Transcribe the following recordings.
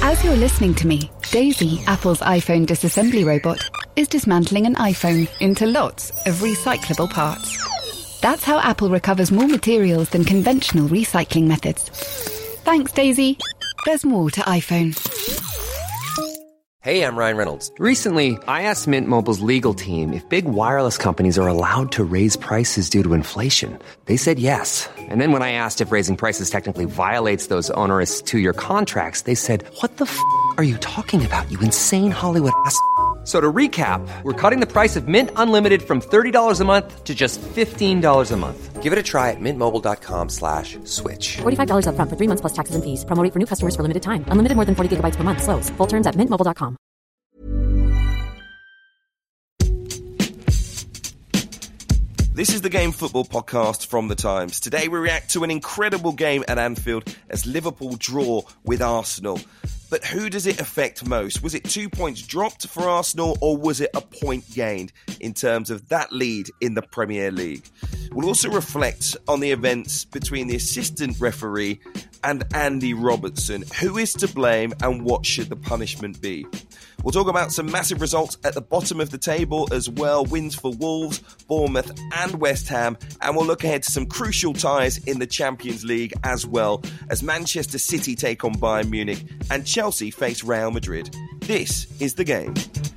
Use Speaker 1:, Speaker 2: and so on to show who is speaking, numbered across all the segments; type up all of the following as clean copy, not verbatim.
Speaker 1: As you're listening to me, Daisy, Apple's iPhone disassembly robot, is dismantling an iPhone into lots of recyclable parts. That's how Apple recovers more materials than conventional recycling methods. Thanks, Daisy. There's more to iPhone.
Speaker 2: Hey, I'm Ryan Reynolds. Recently, I asked Mint Mobile's legal team if big wireless companies are allowed to raise prices due to inflation. They said yes. And then when I asked if raising prices technically violates those onerous two-year contracts, they said, "What the f*** are you talking about, you insane Hollywood ass?" So to recap, we're cutting the price of Mint Unlimited from $30 a month to just $15 a month. Give it a try at mintmobile.com/switch.
Speaker 3: $45 up front for 3 months plus taxes and fees. Promo rate for new customers for limited time. Unlimited more than 40 gigabytes per month. Slows full terms at mintmobile.com.
Speaker 4: This is the Game Football Podcast from The Times. Today we react to an incredible game at Anfield as Liverpool draw with Arsenal. But who does it affect most? Was it 2 points dropped for Arsenal, or was it a point gained in terms of that lead in the Premier League? We'll also reflect on the events between the assistant referee and Andy Robertson. Who is to blame and what should the punishment be? We'll talk about some massive results at the bottom of the table as well. Wins for Wolves, Bournemouth and West Ham. And we'll look ahead to some crucial ties in the Champions League as well, as Manchester City take on Bayern Munich and Chelsea face Real Madrid. This is The Game.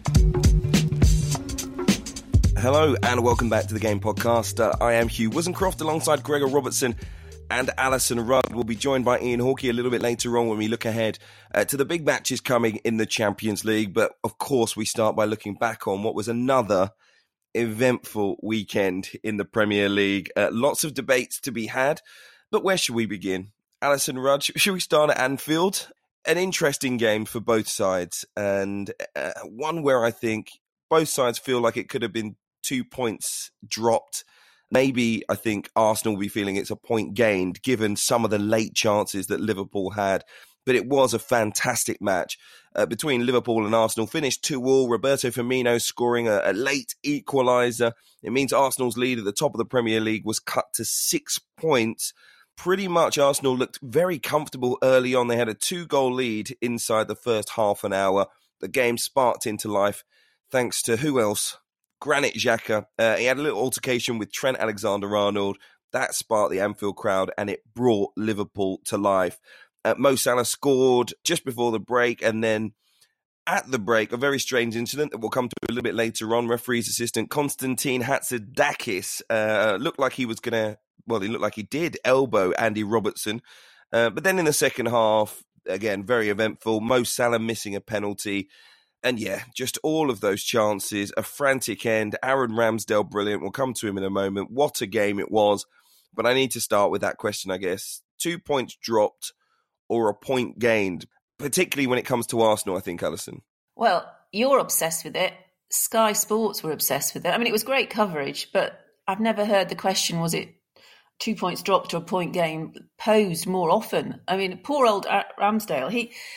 Speaker 4: Hello and welcome back to The Game Podcast. I am Hugh Woozencroft alongside Gregor Robertson and Alison Rudd. Will be joined by Ian Hawkey a little bit later on when we look ahead to the big matches coming in the Champions League. But of course, we start by looking back on what was another eventful weekend in the Premier League. Lots of debates to be had, but where should we begin? Alison Rudd, should we start at Anfield? An interesting game for both sides, and one where I think both sides feel like it could have been 2 points dropped. Maybe I think Arsenal will be feeling it's a point gained given some of the late chances that Liverpool had. But it was a fantastic match between Liverpool and Arsenal. Finished 2-2. Roberto Firmino scoring a late equaliser. It means Arsenal's lead at the top of the Premier League was cut to 6 points. Pretty much Arsenal looked very comfortable early on. They had a 2-goal lead inside the first half an hour. The game sparked into life thanks to who else? Granit Xhaka. He had a little altercation with Trent Alexander-Arnold. That sparked the Anfield crowd and it brought Liverpool to life. Mo Salah scored just before the break, and then at the break, a very strange incident that we'll come to a little bit later on. Referee's assistant Konstantin Hatzidakis looked like he was going to, well, he looked like he did elbow Andy Robertson. But then in the second half, again, very eventful. Mo Salah missing a penalty. And yeah, just all of those chances, a frantic end. Aaron Ramsdale, brilliant. We'll come to him in a moment. What a game it was. But I need to start with that question, I guess. 2 points dropped or a point gained, particularly when it comes to Arsenal, I think, Alison.
Speaker 5: Well, you're obsessed with it. Sky Sports were obsessed with it. I mean, it was great coverage, but I've never heard the question, was it 2 points dropped or a point gained, posed more often. I mean, poor old Ramsdale,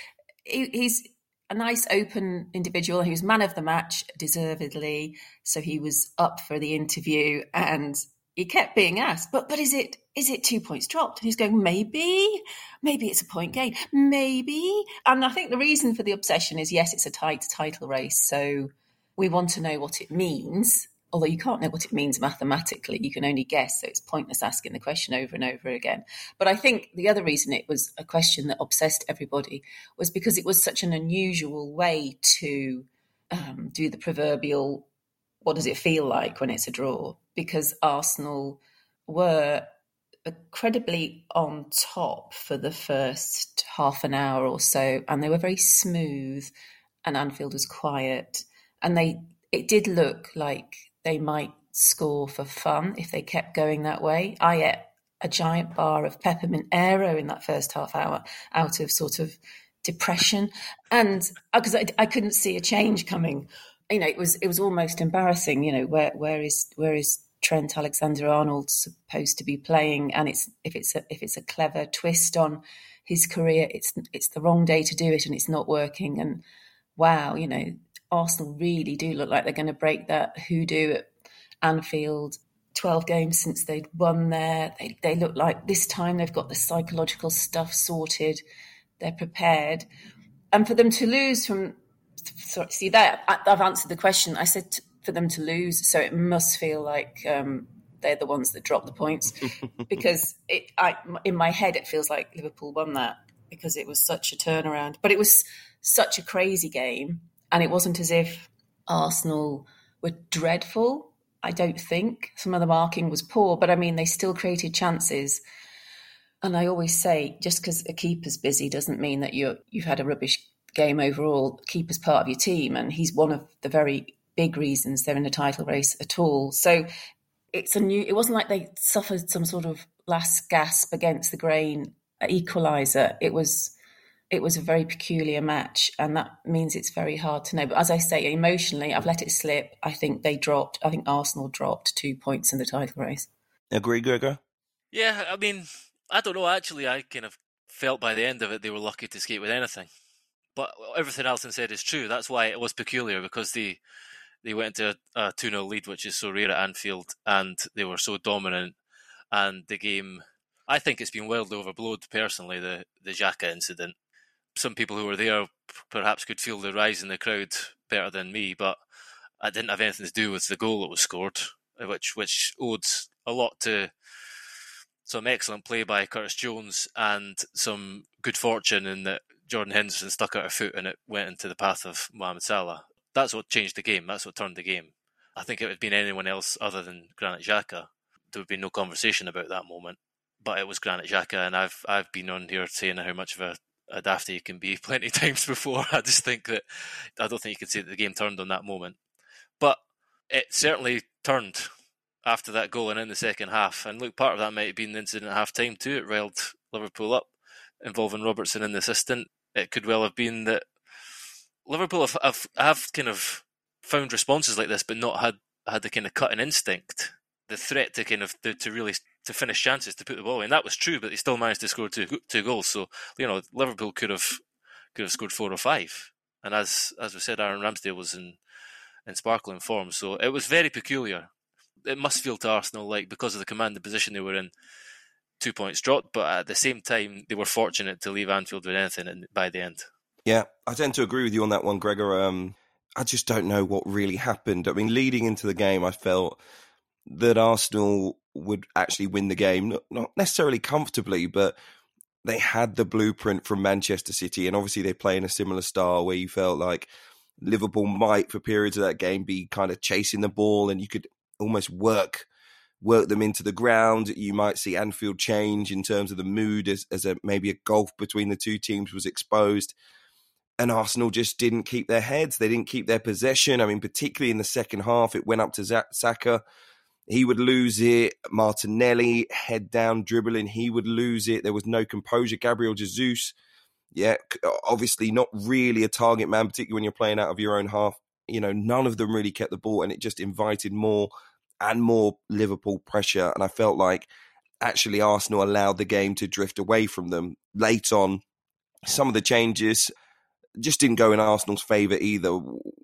Speaker 5: he's a nice open individual. He was man of the match, deservedly. So he was up for the interview and he kept being asked, but is it 2 points dropped? And he's going, maybe it's a point gain, maybe. And I think the reason for the obsession is, yes, it's a tight title race. So we want to know what it means. Although you can't know what it means mathematically, you can only guess. So it's pointless asking the question over and over again. But I think the other reason it was a question that obsessed everybody was because it was such an unusual way to do the proverbial, what does it feel like when it's a draw? Because Arsenal were incredibly on top for the first half an hour or so, and they were very smooth, and Anfield was quiet. And it did look like they might score for fun if they kept going that way. I ate a giant bar of peppermint Aero in that first half hour out of sort of depression, and because I couldn't see a change coming. You know, it was almost embarrassing. You know, where is Trent Alexander-Arnold supposed to be playing? And if it's a clever twist on his career, it's the wrong day to do it, and it's not working. And wow, you know, Arsenal really do look like they're going to break that hoodoo at Anfield. 12 games since they'd won there. They look like this time they've got the psychological stuff sorted. They're prepared. And for them to lose from, sorry, see that I've answered the question. I said for them to lose, so it must feel like they're the ones that dropped the points, because in my head it feels like Liverpool won that because it was such a turnaround. But it was such a crazy game, and it wasn't as if Arsenal were dreadful. I don't think. Some of the marking was poor, but I mean, they still created chances. And I always say, just because a keeper's busy doesn't mean that you've had a rubbish game overall. The keeper's part of your team, and he's one of the very big reasons they're in the title race at all. So it wasn't like they suffered some sort of last gasp against the grain equaliser. It was a very peculiar match, and that means it's very hard to know. But as I say, emotionally, I've let it slip. I think Arsenal dropped 2 points in the title race.
Speaker 4: Agree, Gregor?
Speaker 6: Yeah, I mean, I don't know. Actually, I kind of felt by the end of it they were lucky to skate with anything. But everything Alison said is true. That's why it was peculiar, because they went into a 2-0 lead, which is so rare at Anfield, and they were so dominant. And the game, I think it's been wildly overblown, personally, the Xhaka incident. Some people who were there perhaps could feel the rise in the crowd better than me, but it didn't have anything to do with the goal that was scored, which owed a lot to some excellent play by Curtis Jones and some good fortune in that Jordan Henderson stuck out a foot and it went into the path of Mohamed Salah. That's what changed the game. That's what turned the game. I think if it had been anyone else other than Granit Xhaka, there would be no conversation about that moment. But it was Granit Xhaka, and I've been on here saying how much of a dafty you can be plenty of times before. I just think that I don't think you can say that the game turned on that moment. But it certainly turned after that goal and in the second half. And look, part of that might have been the incident at half-time too. It riled Liverpool up, involving Robertson and the assistant. It could well have been that Liverpool have kind of found responses like this, but not had the kind of cutting instinct, the threat to kind of to really to finish chances, to put the ball in. That was true, but they still managed to score two goals. So Liverpool could have scored 4 or 5. And as we said, Aaron Ramsdale was in sparkling form. So it was very peculiar. It must feel to Arsenal like, because of the commanding position they were in, 2 points dropped, but at the same time they were fortunate to leave Anfield with anything by the end.
Speaker 4: Yeah, I tend to agree with you on that one, Gregor. I just don't know what really happened. I mean, leading into the game, I felt that Arsenal would actually win the game, not necessarily comfortably, but they had the blueprint from Manchester City, and obviously they play in a similar style where you felt like Liverpool might, for periods of that game, be kind of chasing the ball, and you could almost work them into the ground. You might see Anfield change in terms of the mood as maybe a gulf between the two teams was exposed. And Arsenal just didn't keep their heads. They didn't keep their possession. I mean, particularly in the second half, it went up to Saka. He would lose it. Martinelli, head down, dribbling. He would lose it. There was no composure. Gabriel Jesus, yeah, obviously not really a target man, particularly when you're playing out of your own half. None of them really kept the ball, and it just invited more and more Liverpool pressure. And I felt like actually Arsenal allowed the game to drift away from them. Late on, some of the changes just didn't go in Arsenal's favour either.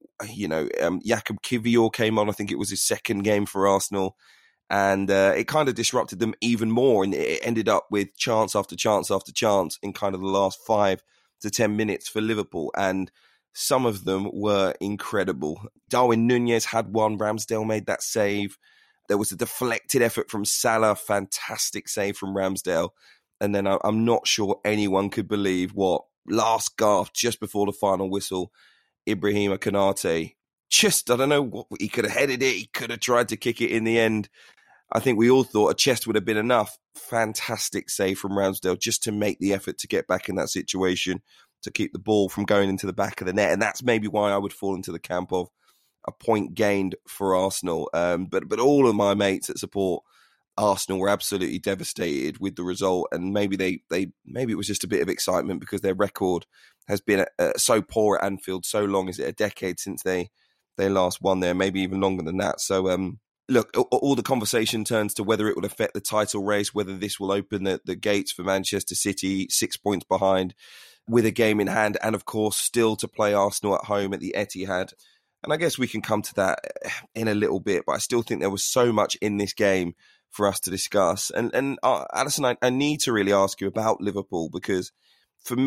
Speaker 4: Jakub Kiwior came on. I think it was his second game for Arsenal. And it kind of disrupted them even more. And it ended up with chance after chance after chance in kind of the last 5 to 10 minutes for Liverpool. And some of them were incredible. Darwin Nunez had one. Ramsdale made that save. There was a deflected effort from Salah. Fantastic save from Ramsdale. And then I'm not sure anyone could believe what last gasp just before the final whistle, Ibrahima Konate. I don't know, he could have headed it. He could have tried to kick it in the end. I think we all thought a chest would have been enough. Fantastic save from Ramsdale just to make the effort to get back in that situation, to keep the ball from going into the back of the net. And that's maybe why I would fall into the camp of a point gained for Arsenal. But all of my mates that support Arsenal were absolutely devastated with the result, and maybe maybe it was just a bit of excitement because their record has been so poor at Anfield so long. Is it a decade since they last won there? Maybe even longer than that. So look, all the conversation turns to whether it will affect the title race, whether this will open the gates for Manchester City, 6 points behind with a game in hand, and of course still to play Arsenal at home at the Etihad. And I guess we can come to that in a little bit, but I still think there was so much in this game for us to discuss. And Alison, I need to really ask you about Liverpool, because for me,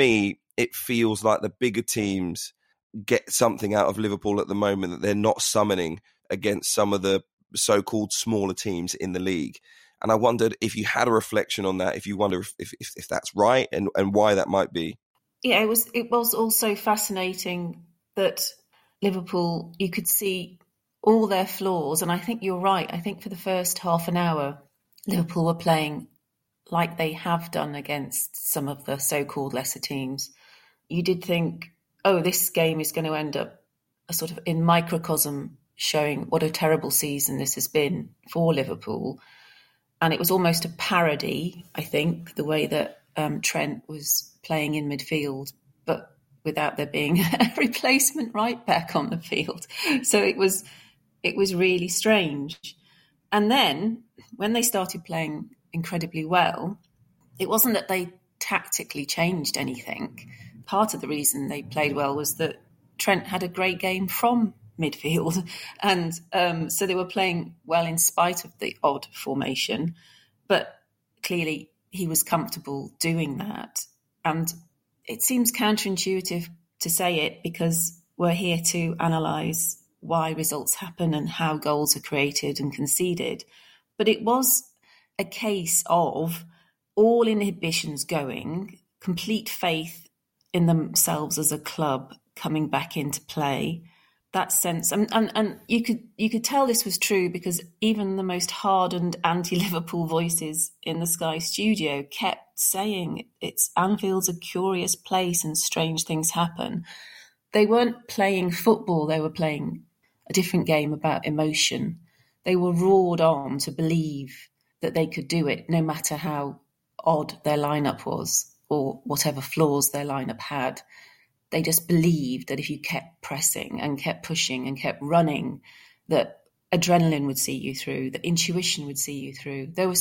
Speaker 4: it feels like the bigger teams get something out of Liverpool at the moment that they're not summoning against some of the so-called smaller teams in the league. And I wondered if you had a reflection on that, if you wonder if that's right and why that might be.
Speaker 5: Yeah, it was also fascinating that Liverpool, you could see all their flaws. And I think you're right. I think for the first half an hour, Liverpool were playing like they have done against some of the so-called lesser teams. You did think, oh, this game is going to end up a sort of in microcosm showing what a terrible season this has been for Liverpool. And it was almost a parody, I think, the way that Trent was playing in midfield, but without there being a replacement right back on the field. So it was really strange. And then when they started playing incredibly well, it wasn't that they tactically changed anything. Part of the reason they played well was that Trent had a great game from midfield. And so they were playing well in spite of the odd formation. But clearly he was comfortable doing that. And it seems counterintuitive to say it because we're here to analyse why results happen and how goals are created and conceded. But it was a case of all inhibitions going, complete faith in themselves as a club coming back into play. That sense, and you could tell this was true because even the most hardened anti-Liverpool voices in the Sky studio kept saying Anfield's a curious place and strange things happen. They weren't playing football; they were playing a different game about emotion. They were roared on to believe that they could do it, no matter how odd their lineup was or whatever flaws their lineup had. They just believed that if you kept pressing and kept pushing and kept running, that adrenaline would see you through, that intuition would see you through. There was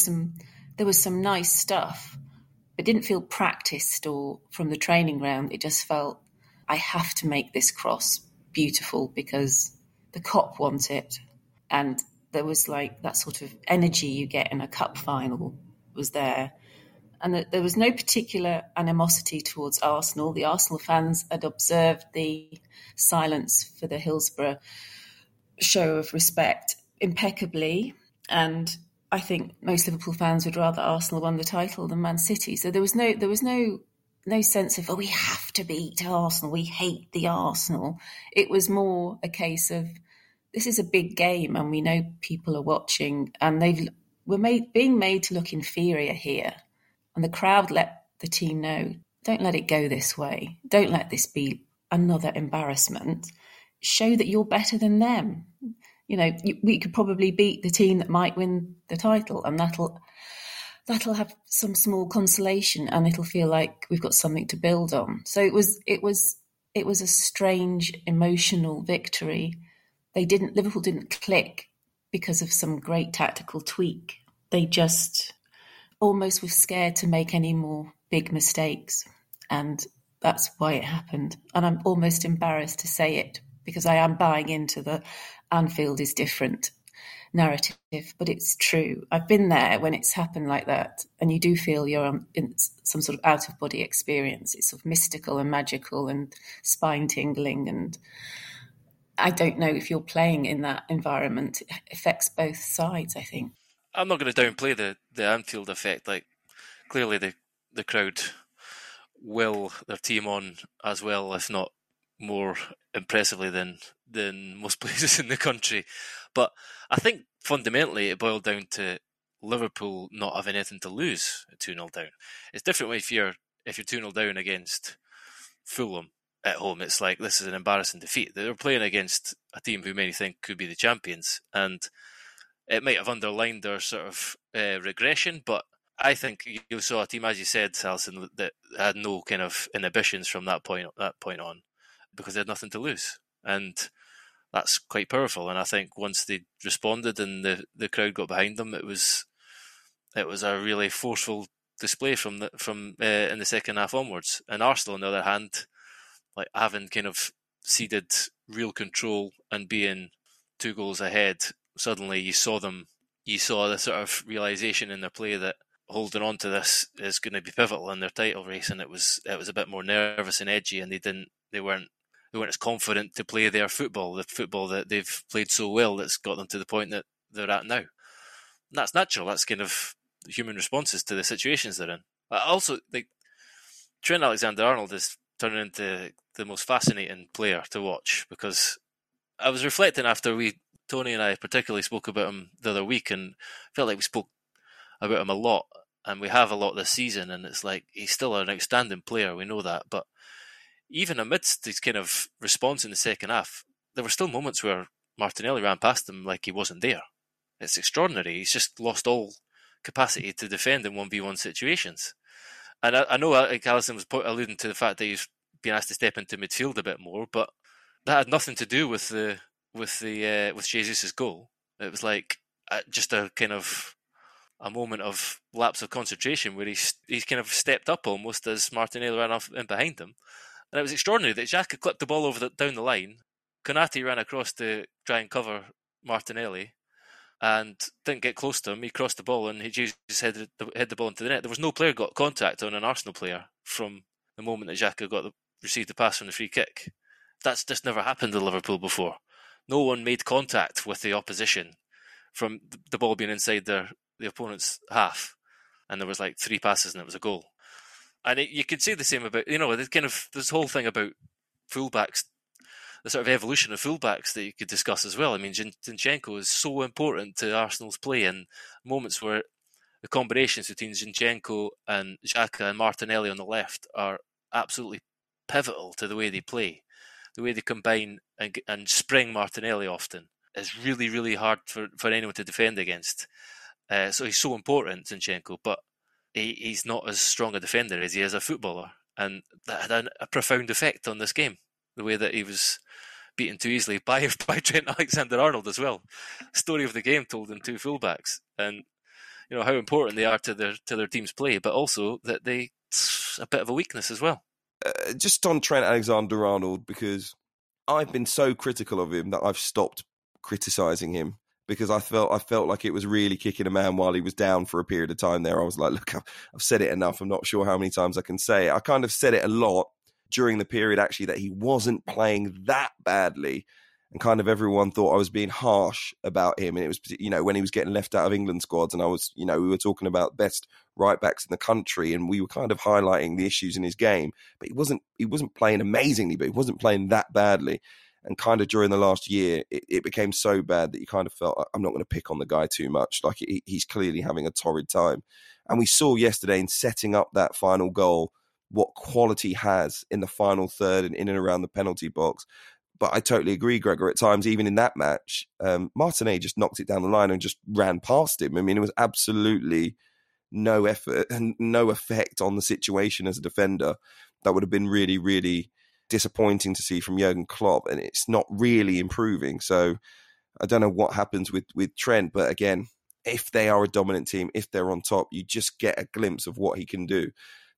Speaker 5: some nice stuff, but didn't feel practiced or from the training ground. It just felt, I have to make this cross beautiful because the Kop want it. And there was like that sort of energy you get in a cup final was there. And that there was no particular animosity towards Arsenal. The Arsenal fans had observed the silence for the Hillsborough show of respect impeccably. And I think most Liverpool fans would rather Arsenal won the title than Man City. So there was no sense of, we have to beat Arsenal. We hate the Arsenal. It was more a case of, this is a big game and we know people are watching and we're being made to look inferior here. And the crowd let the team know, don't let it go this way. Don't let this be another embarrassment. Show that you're better than them. You know, we could probably beat the team that might win the title, and that'll have some small consolation, and it'll feel like we've got something to build on. So it was a strange emotional victory. Liverpool didn't click because of some great tactical tweak. They just almost was scared to make any more big mistakes. And that's why it happened. And I'm almost embarrassed to say it because I am buying into the Anfield is different narrative, but it's true. I've been there when it's happened like that. And you do feel you're in some sort of out-of-body experience. It's sort of mystical and magical and spine-tingling. And I don't know if you're playing in that environment. It affects both sides, I think.
Speaker 6: I'm not going to downplay the Anfield effect. Like, clearly the crowd will their team on as well, if not more impressively than most places in the country. But I think fundamentally it boiled down to Liverpool not having anything to lose at 2-0 down. It's different if you're 2-0 down against Fulham at home. It's like, this is an embarrassing defeat. They're playing against a team who many think could be the champions, and it might have underlined their sort of regression, but I think you saw a team, as you said, Alison, that had no kind of inhibitions from that point on, because they had nothing to lose, and that's quite powerful. And I think once they responded and the crowd got behind them, it was a really forceful display from in the second half onwards. And Arsenal, on the other hand, like having kind of ceded real control and being 2 goals ahead. Suddenly you saw the sort of realisation in their play that, holding on to this is going to be pivotal in their title race, and it was a bit more nervous and edgy, and they weren't as confident to play their football, the football that they've played so well that's got them to the point that they're at now. And that's natural. That's kind of human responses to the situations they're in. Also, Trent Alexander-Arnold is turning into the most fascinating player to watch, because I was reflecting after Tony and I particularly spoke about him the other week, and felt like we spoke about him a lot, and we have a lot this season, and it's like he's still an outstanding player, we know that, but even amidst his kind of response in the second half, there were still moments where Martinelli ran past him like he wasn't there. It's extraordinary. He's just lost all capacity to defend in 1v1 situations. And I know Alisson was alluding to the fact that he's been asked to step into midfield a bit more, but that had nothing to do with Jesus' goal. It was like just a kind of a moment of lapse of concentration where he's kind of stepped up almost as Martinelli ran off in behind him. And it was extraordinary that Xhaka clipped the ball down the line. Konate ran across to try and cover Martinelli and didn't get close to him. He crossed the ball and he just headed the ball into the net. There was no player got contact on an Arsenal player from the moment that Xhaka received the pass from the free kick. That's just never happened to Liverpool before. No one made contact with the opposition from the ball being inside the opponent's half, and there was like 3 passes and it was a goal. And you could say the same about, this whole thing about fullbacks, the sort of evolution of fullbacks that you could discuss as well. I mean, Zinchenko is so important to Arsenal's play, and moments where the combinations between Zinchenko and Xhaka and Martinelli on the left are absolutely pivotal to the way they play. The way they combine and spring Martinelli often is really, really hard for anyone to defend against. So he's so important, Zinchenko, but he's not as strong a defender as he is a footballer. And that had a profound effect on this game, the way that he was beaten too easily by Trent Alexander-Arnold as well. Story of the game told in 2 fullbacks, and how important they are to their team's play, but also that a bit of a weakness as well.
Speaker 4: Just on Trent Alexander-Arnold, because I've been so critical of him that I've stopped criticising him, because I felt like it was really kicking a man while he was down for a period of time there. I was like, look, I've said it enough. I'm not sure how many times I can say it. I kind of said it a lot during the period, actually, that he wasn't playing that badly. And kind of everyone thought I was being harsh about him. And it was, when he was getting left out of England squads, and I was, we were talking about best right backs in the country, and we were kind of highlighting the issues in his game. But he wasn't playing amazingly, but he wasn't playing that badly. And kind of during the last year, it became so bad that you kind of felt, I'm not going to pick on the guy too much. Like, he's clearly having a torrid time. And we saw yesterday in setting up that final goal what quality he has in the final third and in and around the penalty box. But I totally agree, Gregor. At times, even in that match, Martinelli just knocked it down the line and just ran past him. I mean, it was absolutely no effort and no effect on the situation as a defender. That would have been really, really disappointing to see from Jurgen Klopp, and it's not really improving. So I don't know what happens with Trent, but again, if they are a dominant team, if they're on top, you just get a glimpse of what he can do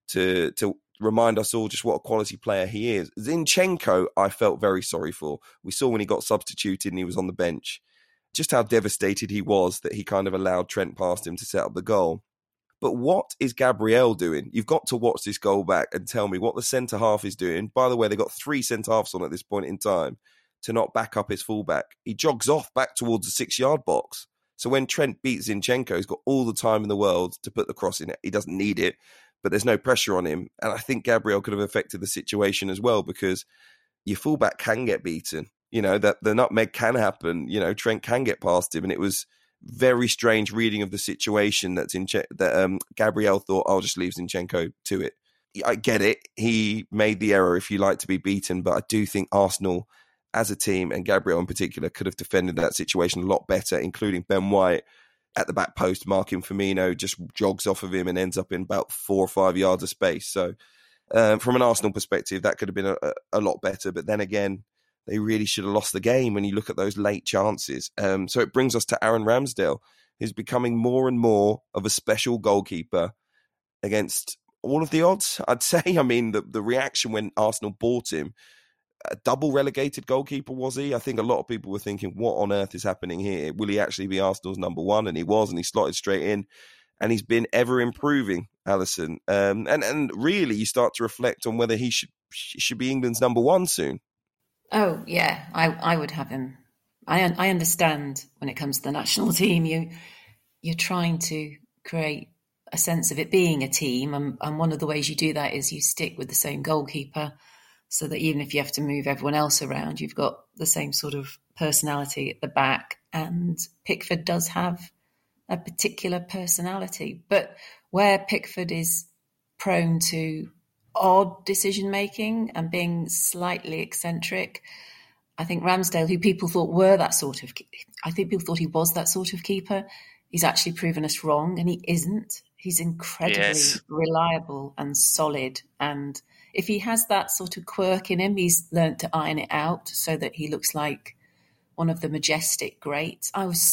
Speaker 4: to remind us all just what a quality player he is. Zinchenko, I felt very sorry for. We saw when he got substituted and he was on the bench, just how devastated he was that he kind of allowed Trent past him to set up the goal. But what is Gabriel doing? You've got to watch this goal back and tell me what the centre-half is doing. By the way, they've got 3 centre-halves on at this point in time to not back up his fullback. He jogs off back towards the 6-yard box. So when Trent beats Zinchenko, he's got all the time in the world to put the cross in it. He doesn't need it, but there's no pressure on him. And I think Gabriel could have affected the situation as well, because your fullback can get beaten. That the nutmeg can happen. Trent can get past him, and it was very strange reading of the situation that Gabriel thought, I'll just leave Zinchenko to it. I get it. He made the error, if you like, to be beaten, but I do think Arsenal as a team, and Gabriel in particular, could have defended that situation a lot better, including Ben White at the back post marking Firmino, just jogs off of him and ends up in about 4 or 5 yards of space. So from an Arsenal perspective, that could have been a lot better. But then again, they really should have lost the game when you look at those late chances. So it brings us to Aaron Ramsdale, who's becoming more and more of a special goalkeeper against all of the odds, I'd say. I mean, the reaction when Arsenal bought him, a double relegated goalkeeper, was he? I think a lot of people were thinking, what on earth is happening here? Will he actually be Arsenal's number 1? And he was, and he slotted straight in. and he's been ever improving, Alison. And really, you start to reflect on whether he should be England's number one soon.
Speaker 5: Oh yeah, I would have him. I understand when it comes to the national team, you're trying to create a sense of it being a team, and one of the ways you do that is you stick with the same goalkeeper, so that even if you have to move everyone else around, you've got the same sort of personality at the back. And Pickford does have a particular personality, but where Pickford is prone to odd decision making and being slightly eccentric, I think Ramsdale, who people thought were that sort of, I think people thought he was that sort of keeper. He's actually proven us wrong, and he isn't. He's incredibly reliable and solid. And if he has that sort of quirk in him, he's learnt to iron it out so that he looks like one of the majestic greats. I was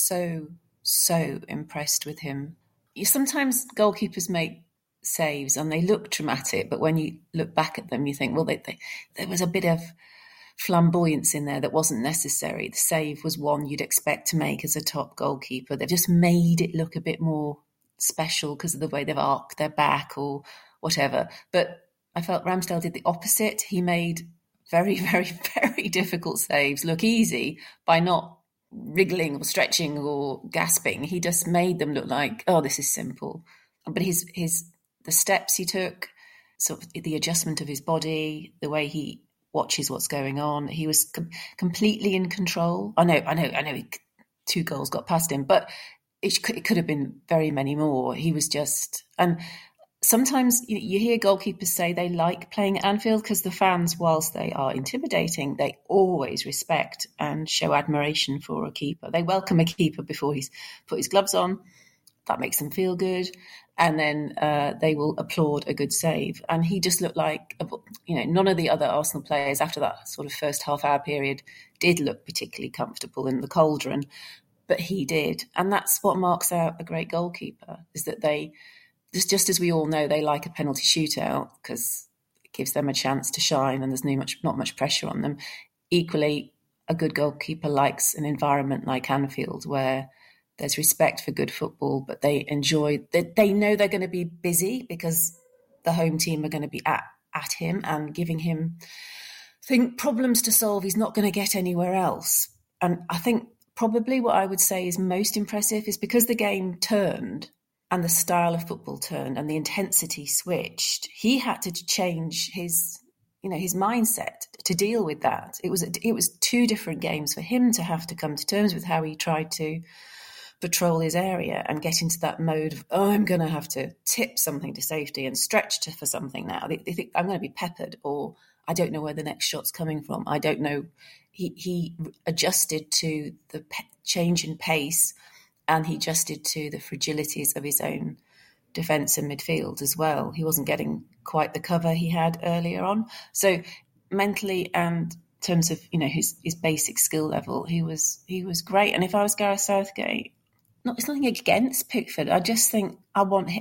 Speaker 5: so impressed with him. Sometimes goalkeepers make saves and they look dramatic, but when you look back at them, you think, well, there was a bit of flamboyance in there that wasn't necessary. The save was one you'd expect to make as a top goalkeeper. They've just made it look a bit more special because of the way they've arced their back or whatever. But I felt Ramsdale did the opposite. He made very, very, very difficult saves look easy by not wriggling or stretching or gasping. He just made them look like, oh, this is simple. But the steps he took, sort of the adjustment of his body, the way he watches what's going on, he was completely in control. I know 2 goals got past him, but it could have been very many more. He was just, and sometimes you hear goalkeepers say they like playing at Anfield because the fans, whilst they are intimidating, they always respect and show admiration for a keeper. They welcome a keeper before he's put his gloves on. That makes them feel good. And then they will applaud a good save. And he just looked like, none of the other Arsenal players after that sort of first half-hour period did look particularly comfortable in the cauldron, but he did. And that's what marks out a great goalkeeper, is that just as we all know, they like a penalty shootout because it gives them a chance to shine and there's not much pressure on them. Equally, a good goalkeeper likes an environment like Anfield where there's respect for good football, but they know they're going to be busy because the home team are going to be at him and giving him, problems to solve he's not going to get anywhere else. And I think probably what I would say is most impressive is because the game turned and the style of football turned and the intensity switched, he had to change his mindset to deal with that. It was 2 different games for him to have to come to terms with how he tried to patrol his area and get into that mode of, I'm going to have to tip something to safety and stretch for something now. They think I'm going to be peppered, or I don't know where the next shot's coming from. I don't know. He adjusted to the change in pace, and he adjusted to the fragilities of his own defence and midfield as well. He wasn't getting quite the cover he had earlier on. So mentally and in terms of his basic skill level, he was great. And if I was Gareth Southgate, it's nothing against Pickford. I just think I want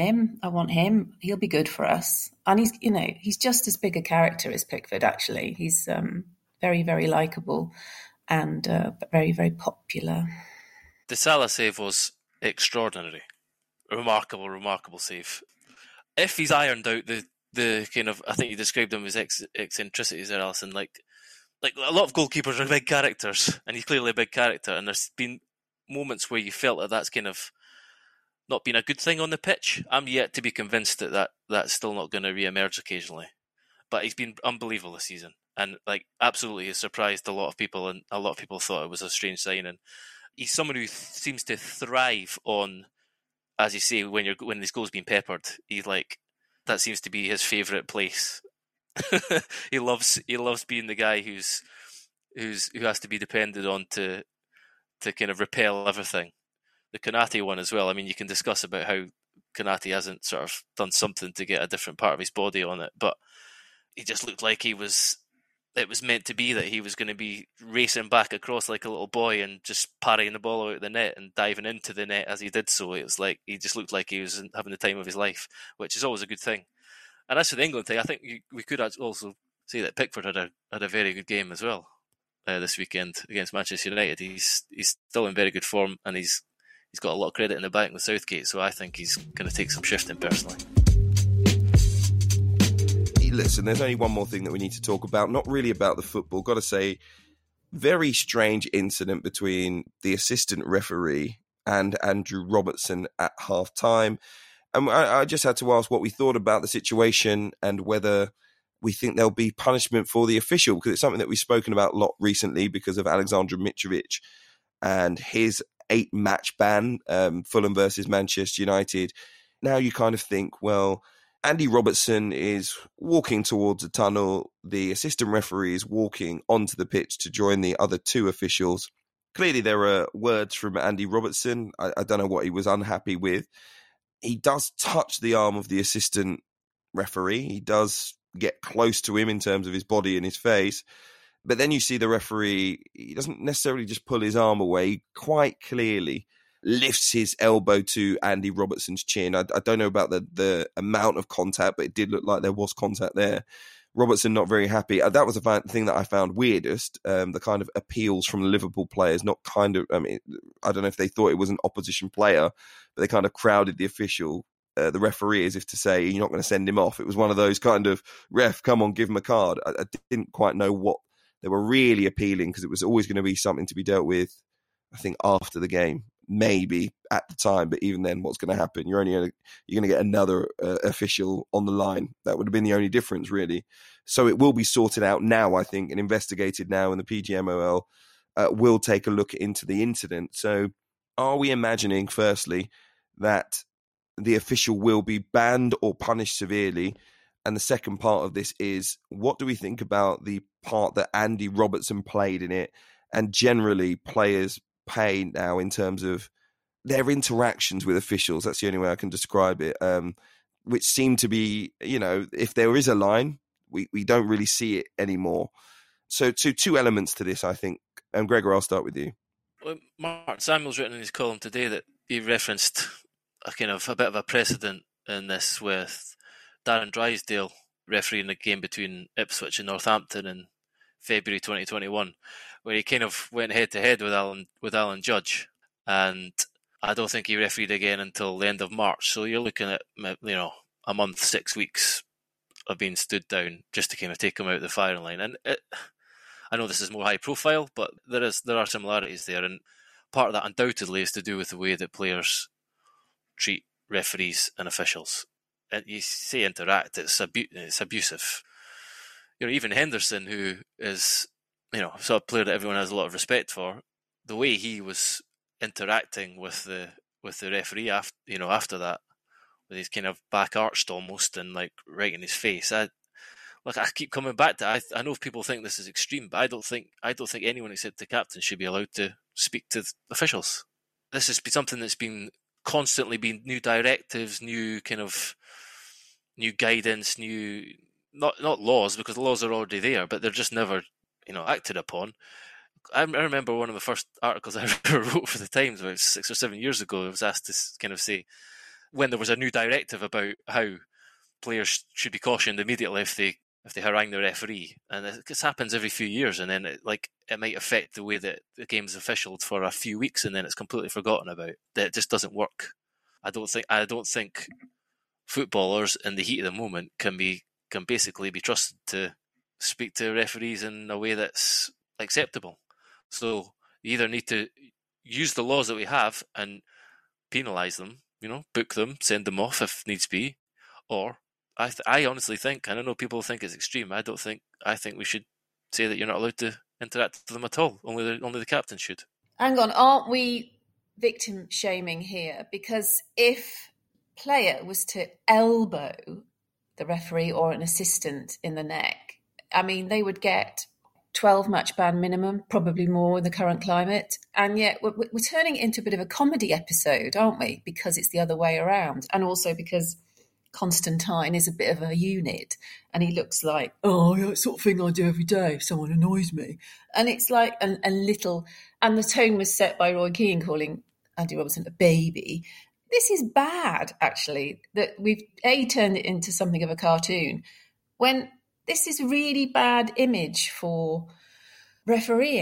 Speaker 5: him. He'll be good for us. And he's just as big a character as Pickford, actually. He's very, very likeable and very, very popular.
Speaker 6: The Salah save was extraordinary. Remarkable save. If he's ironed out the kind of, I think you described him as eccentricities there, Alison, like a lot of goalkeepers are big characters, and he's clearly a big character, and there's been moments where you felt that that's kind of not been a good thing on the pitch. I'm yet to be convinced that that's still not going to re-emerge occasionally. But he's been unbelievable this season, and absolutely has surprised a lot of people, and a lot of people thought it was a strange signing. He's someone who seems to thrive on, as you say, when his goal's been peppered. He's that seems to be his favourite place. He loves being the guy who has to be depended on to kind of repel everything. The Konate one as well. I mean, you can discuss about how Konate hasn't sort of done something to get a different part of his body on it, but he just looked like it was meant to be, that he was going to be racing back across like a little boy and just parrying the ball out of the net and diving into the net as he did so. It was like he just looked like he was having the time of his life, which is always a good thing. And as for the England thing, I think we could also say that Pickford had a very good game as well this weekend against Manchester United. He's still in very good form, and he's he's got a lot of credit in the bank with Southgate, so I think he's going to take some shifting personally.
Speaker 4: Listen, there's only one more thing that we need to talk about, not really about the football. Got to say, very strange incident between the assistant referee and Andrew Robertson at half-time. And I just had to ask what we thought about the situation and whether we think there'll be punishment for the official, because it's something that we've spoken about a lot recently because of Alexander Mitrovic and his 8-match ban, Fulham versus Manchester United. Now you kind of think, well, Andy Robertson is walking towards a tunnel. The assistant referee is walking onto the pitch to join the other two officials. Clearly, there are words from Andy Robertson. I don't know what he was unhappy with. He does touch the arm of the assistant referee. He does get close to him in terms of his body and his face. But then you see the referee, he doesn't necessarily just pull his arm away. He quite clearly lifts his elbow to Andy Robertson's chin. I don't know about the amount of contact, but it did look like there was contact there. Robertson not very happy. That was the thing that I found weirdest, the kind of appeals from the Liverpool players, not kind of, I mean, I don't know if they thought it was an opposition player, but they kind of crowded the official, the referee, as if to say, you're not going to send him off. It was one of those kind of, ref, come on, give him a card. I didn't quite know what they were really appealing, because it was always going to be something to be dealt with, I think, after the game. Maybe at the time, but even then, what's going to happen? You're going to get another official on the line. That would have been the only difference, really. So it will be sorted out now, I think, and investigated now, and the PGMOL will take a look into the incident. So are we imagining, firstly, that the official will be banned or punished severely? And the second part of this is, what do we think about the part that Andy Robertson played in it, and generally players pay now in terms of their interactions with officials? That's the only way I can describe it, which seem to be, if there is a line, we don't really see it anymore. So two elements to this, I think. And Gregor, I'll start with you.
Speaker 6: Well, Mark Samuel's written in his column today that he referenced a bit of a precedent in this with Darren Drysdale refereeing the game between Ipswich and Northampton in February 2021, where he kind of went head-to-head with Alan Judge, and I don't think he refereed again until the end of March. So you're looking at, a month, 6 weeks of being stood down just to kind of take him out of the firing line. And I know this is more high profile, but there are similarities there, and part of that undoubtedly is to do with the way that players treat referees and officials. And you say interact, it's abusive. Even Henderson, who is sort of player that everyone has a lot of respect for, the way he was interacting with the referee after that, with his kind of back arched almost and like right in his face. I keep coming back to I know people think this is extreme, but I don't think anyone except the captain should be allowed to speak to officials. This has been something that's been constantly new directives, new guidance, new not laws, because the laws are already there, but they're just never acted upon. I remember one of the first articles I ever wrote for the Times about 6 or 7 years ago. I was asked to kind of say when there was a new directive about how players should be cautioned immediately if they harangue the referee, and this happens every few years, and then it might affect the way that the game's officialed for a few weeks, and then it's completely forgotten about. That it just doesn't work. I don't think footballers in the heat of the moment can basically be trusted to speak to referees in a way that's acceptable. So you either need to use the laws that we have and penalise them, book them, send them off if needs be, or I honestly think, and I know people think it's extreme, I think we should say that you're not allowed to interact with them at all. Only the captain should.
Speaker 5: Hang on, aren't we victim shaming here? Because if player was to elbow the referee or an assistant in the neck, I mean, they would get 12-match ban minimum, probably more in the current climate. And yet we're turning it into a bit of a comedy episode, aren't we? Because it's the other way around. And also because Constantine is a bit of a unit, and he looks like, that sort of thing I do every day if someone annoys me. And it's like a little, and the tone was set by Roy Keane calling Andy Robertson a baby. This is bad, actually, that we've turned it into something of a cartoon, when this is really bad image for refereeing.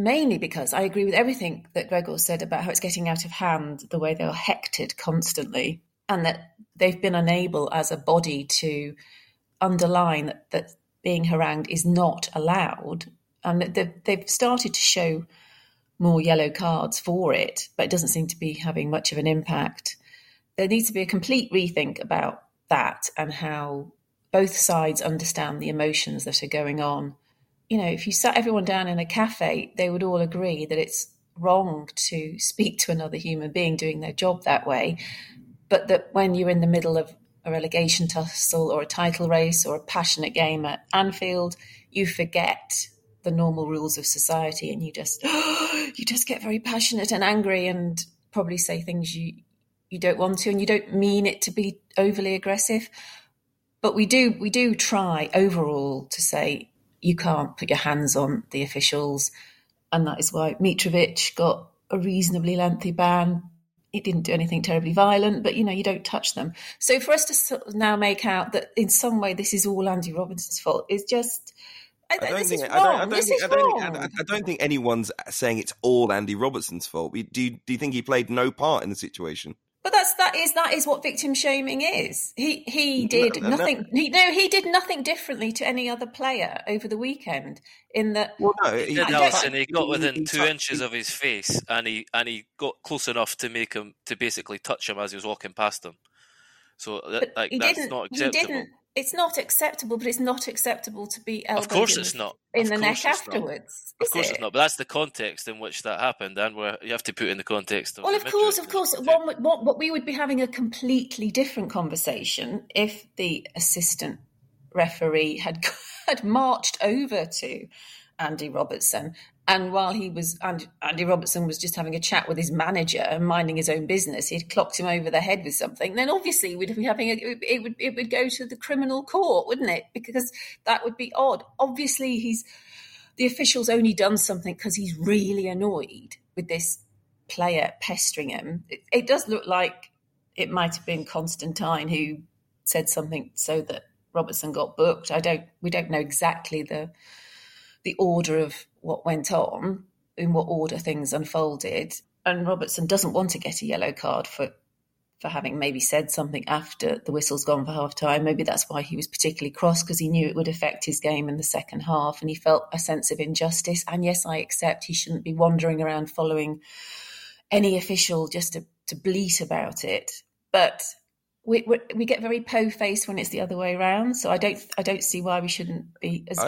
Speaker 5: mainly because I agree with everything that Gregor said about how it's getting out of hand, the way they are hectored constantly, and that they've been unable as a body to underline that being harangued is not allowed. And they've started to show more yellow cards for it, but it doesn't seem to be having much of an impact. There needs to be a complete rethink about that and how both sides understand the emotions that are going on. You know, if you sat everyone down in a cafe, they would all agree that it's wrong to speak to another human being doing their job that way, but that when you're in the middle of a relegation tussle or a title race or a passionate game at Anfield, you forget the normal rules of society and you just get very passionate and angry and probably say things you don't want to, and you don't mean it to be overly aggressive. But we do try overall to say you can't put your hands on the officials, and that is why Mitrovic got a reasonably lengthy ban. It didn't do anything terribly violent, but, you know, you don't touch them. So for us to sort of now make out that in some way this is all Andy Robertson's fault is just... I
Speaker 4: don't think anyone's saying it's all Andy Robertson's fault. Do you think he played no part in the situation?
Speaker 5: But that is what victim shaming is. He did nothing. He did nothing differently to any other player over the weekend. In that,
Speaker 6: he did, Alison. He got within 2 inches of his face, and he got close enough to make him to basically touch him as he was walking past him. So that's not acceptable.
Speaker 5: It's not acceptable, but it's not acceptable to be elbowed.
Speaker 6: Of course, it's not
Speaker 5: in the neck afterwards.
Speaker 6: Of course, it's not. But that's the context in which that happened, and you have to put in the context of.
Speaker 5: Well, of course. What we would be having a completely different conversation if the assistant referee had marched over to Andy Robertson, and while Andy Robertson was just having a chat with his manager and minding his own business, he'd clocked him over the head with something. Then obviously we'd be having it would go to the criminal court, wouldn't it? Because that would be odd. Obviously, the official's only done something because he's really annoyed with this player pestering him. It does look like it might have been Constantine who said something so that Robertson got booked. We don't know exactly the order of what went on, in what order things unfolded. And Robertson doesn't want to get a yellow card for having maybe said something after the whistle's gone for half time. Maybe that's why he was particularly cross, because he knew it would affect his game in the second half and he felt a sense of injustice. And yes, I accept he shouldn't be wandering around following any official just to bleat about it. But we get very po-faced when it's the other way around. So I don't see why we shouldn't be as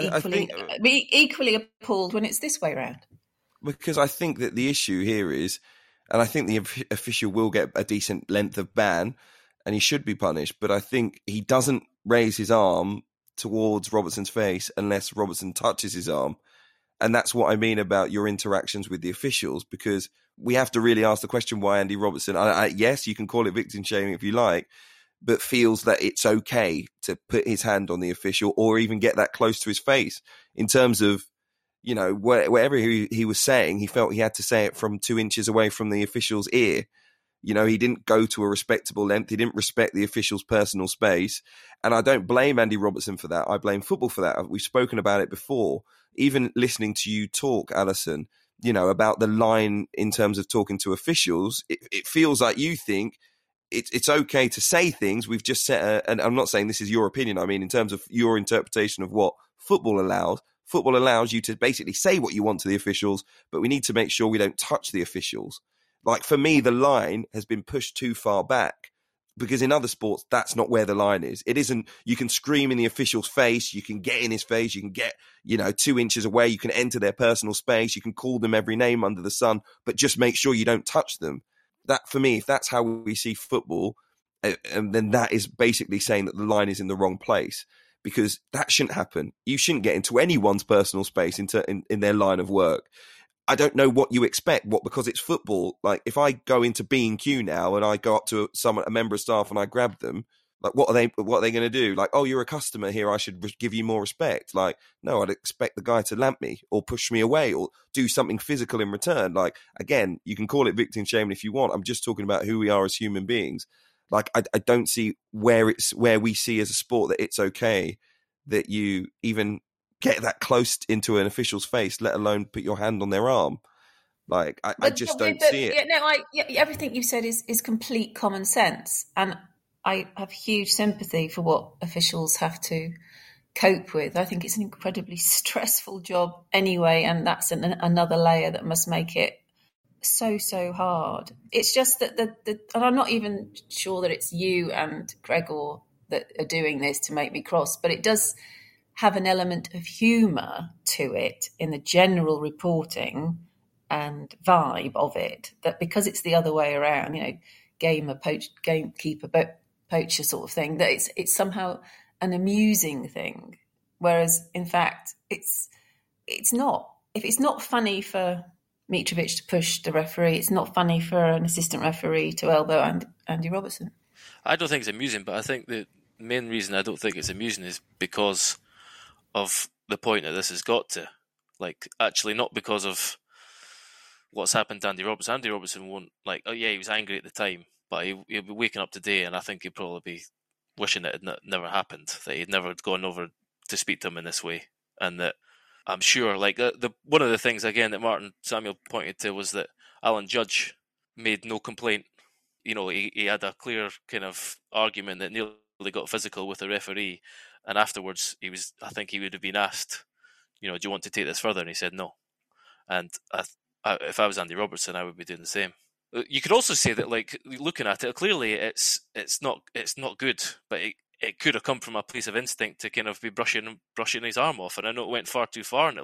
Speaker 5: equally appalled when it's this way around.
Speaker 4: Because I think that the issue here is, and I think the official will get a decent length of ban, and he should be punished. But I think he doesn't raise his arm towards Robertson's face unless Robertson touches his arm, and that's what I mean about your interactions with the officials. Because we have to really ask the question why Andy Robertson, yes, you can call it victim shaming if you like, but feels that it's okay to put his hand on the official or even get that close to his face. In terms of, you know, whatever he was saying, he felt he had to say it from 2 inches away from the official's ear. You know, he didn't go to a respectable length. He didn't respect the official's personal space. And I don't blame Andy Robertson for that. I blame football for that. We've spoken about it before. Even listening to you talk, Alison, you know, about the line in terms of talking to officials, it feels like you think it's okay to say things. We've just set and I'm not saying this is your opinion. I mean, in terms of your interpretation of what football allows you to basically say what you want to the officials, but we need to make sure we don't touch the officials. Like, for me, the line has been pushed too far back, because in other sports, that's not where the line is. It isn't, you can scream in the official's face, you can get in his face, you can get, 2 inches away, you can enter their personal space, you can call them every name under the sun, but just make sure you don't touch them. That, for me, if that's how we see football, then that is basically saying that the line is in the wrong place, because that shouldn't happen. You shouldn't get into anyone's personal space in their line of work. I don't know what you expect. Because it's football. Like, if I go into B&Q now and I go up to a member of staff and I grab them, like, what are they going to do? Like, oh, you're a customer here, I should give you more respect. Like, no, I'd expect the guy to lamp me or push me away or do something physical in return. Like, again, you can call it victim shaming if you want. I'm just talking about who we are as human beings. Like, I don't see where we see as a sport that it's okay that you even get that close into an official's face, let alone put your hand on their arm. Like, I just don't see it.
Speaker 5: Everything you said is complete common sense. And I have huge sympathy for what officials have to cope with. I think it's an incredibly stressful job anyway, and that's another layer that must make it so hard. It's just that and I'm not even sure that it's you and Gregor that are doing this to make me cross, but it does have an element of humour to it in the general reporting and vibe of it, that because it's the other way around, gamekeeper, poacher sort of thing, that it's somehow an amusing thing, whereas in fact it's not. If it's not funny for Mitrovic to push the referee, it's not funny for an assistant referee to elbow Andy Robertson.
Speaker 6: I don't think it's amusing, but I think the main reason I don't think it's amusing is because of the point that this has got to. Like, actually not because of what's happened to Andy Robertson. Andy Robertson won't, he was angry at the time, but he'll be waking up today and I think he'd probably be wishing it had never happened, that he'd never gone over to speak to him in this way. And that I'm sure, one of the things, again, that Martin Samuel pointed to was that Alan Judge made no complaint. He had a clear kind of argument that nearly got physical with the referee, and afterwards I think he would have been asked, do you want to take this further? And he said no. And if I was Andy Robertson, I would be doing the same. You could also say that, looking at it, clearly it's not good, but it could have come from a place of instinct to kind of be brushing his arm off. And I know it went far too far, and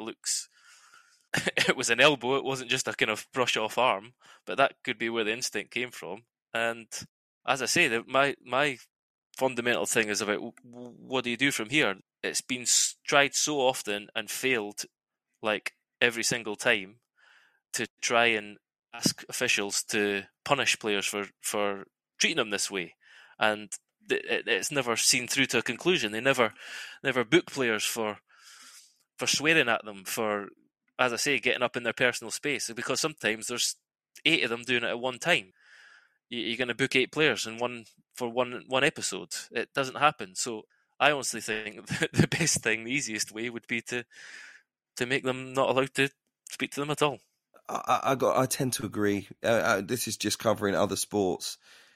Speaker 6: it was an elbow. It wasn't just a kind of brush off arm, but that could be where the instinct came from. And as I say, my fundamental thing is about what do you do from here? It's been tried so often and failed, every single time, to try and ask officials to punish players for treating them this way, and it's never seen through to a conclusion. They never book players for swearing at them, for, as I say, getting up in their personal space, because sometimes there's 8 of them doing it at one time. You're going to book 8 players for one episode. It doesn't happen. So I honestly think the best thing, the easiest way, would be to make them not allowed to speak to them at all.
Speaker 4: I tend to agree. This is just covering other sports.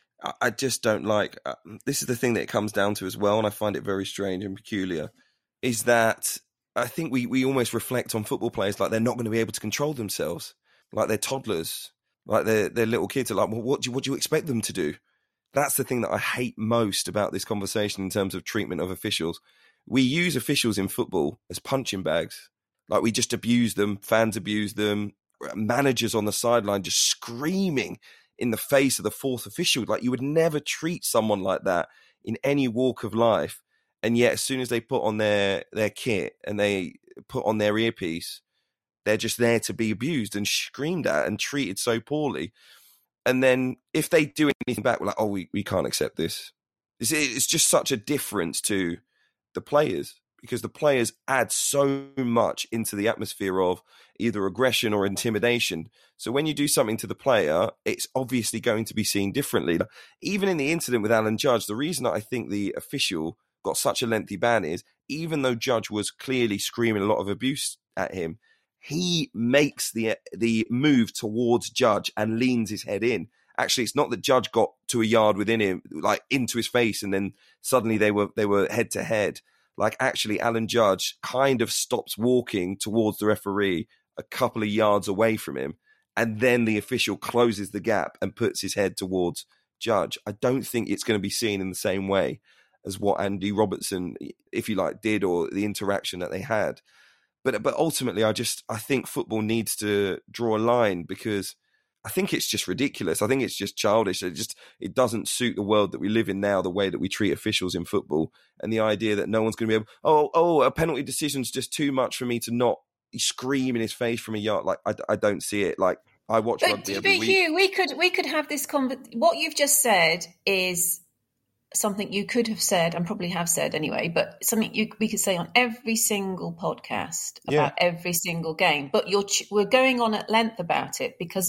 Speaker 4: I just don't like. This is the thing that it comes down to as well, and I find it very strange and peculiar. Is that I think we almost reflect on football players like they're not going to be able to control themselves, like they're toddlers, like they're little kids. Are like, well, what do you expect them to do? That's the thing that I hate most about this conversation in terms of treatment of officials. We use officials in football as punching bags. Like, we just abuse them. Fans abuse them. Managers on the sideline just screaming in the face of the fourth official. Like, you would never treat someone like that in any walk of life. And yet, as soon as they put on their kit and they put on their earpiece, they're just there to be abused and screamed at and treated so poorly. And then if they do anything back, we're like, oh, we can't accept this. It's just such a difference to the players, because the players add so much into the atmosphere of either aggression or intimidation. So when you do something to the player, it's obviously going to be seen differently. Even in the incident with Alan Judge, the reason that I think the official got such a lengthy ban is, even though Judge was clearly screaming a lot of abuse at him, he makes the move towards Judge and leans his head in. Actually, it's not that Judge got to a yard within him, like into his face, and then suddenly they were head to head. Like, actually, Alan Judge kind of stops walking towards the referee a couple of yards away from him, and then the official closes the gap and puts his head towards Judge. I don't think it's going to be seen in the same way as what Andy Robertson, if you like, did, or the interaction that they had. But ultimately, I think football needs to draw a line, because I think it's just ridiculous. I think it's just childish. It doesn't suit the world that we live in now, the way that we treat officials in football, and the idea that no one's going to be able, a penalty decision's just too much for me to not scream in his face from a yard. Like, I don't see it. Like, I watch rugby every week. Hugh,
Speaker 5: we could have this what you've just said is something you could have said, and probably have said anyway, but something we could say on every single podcast about every single game. But we're going on at length about it because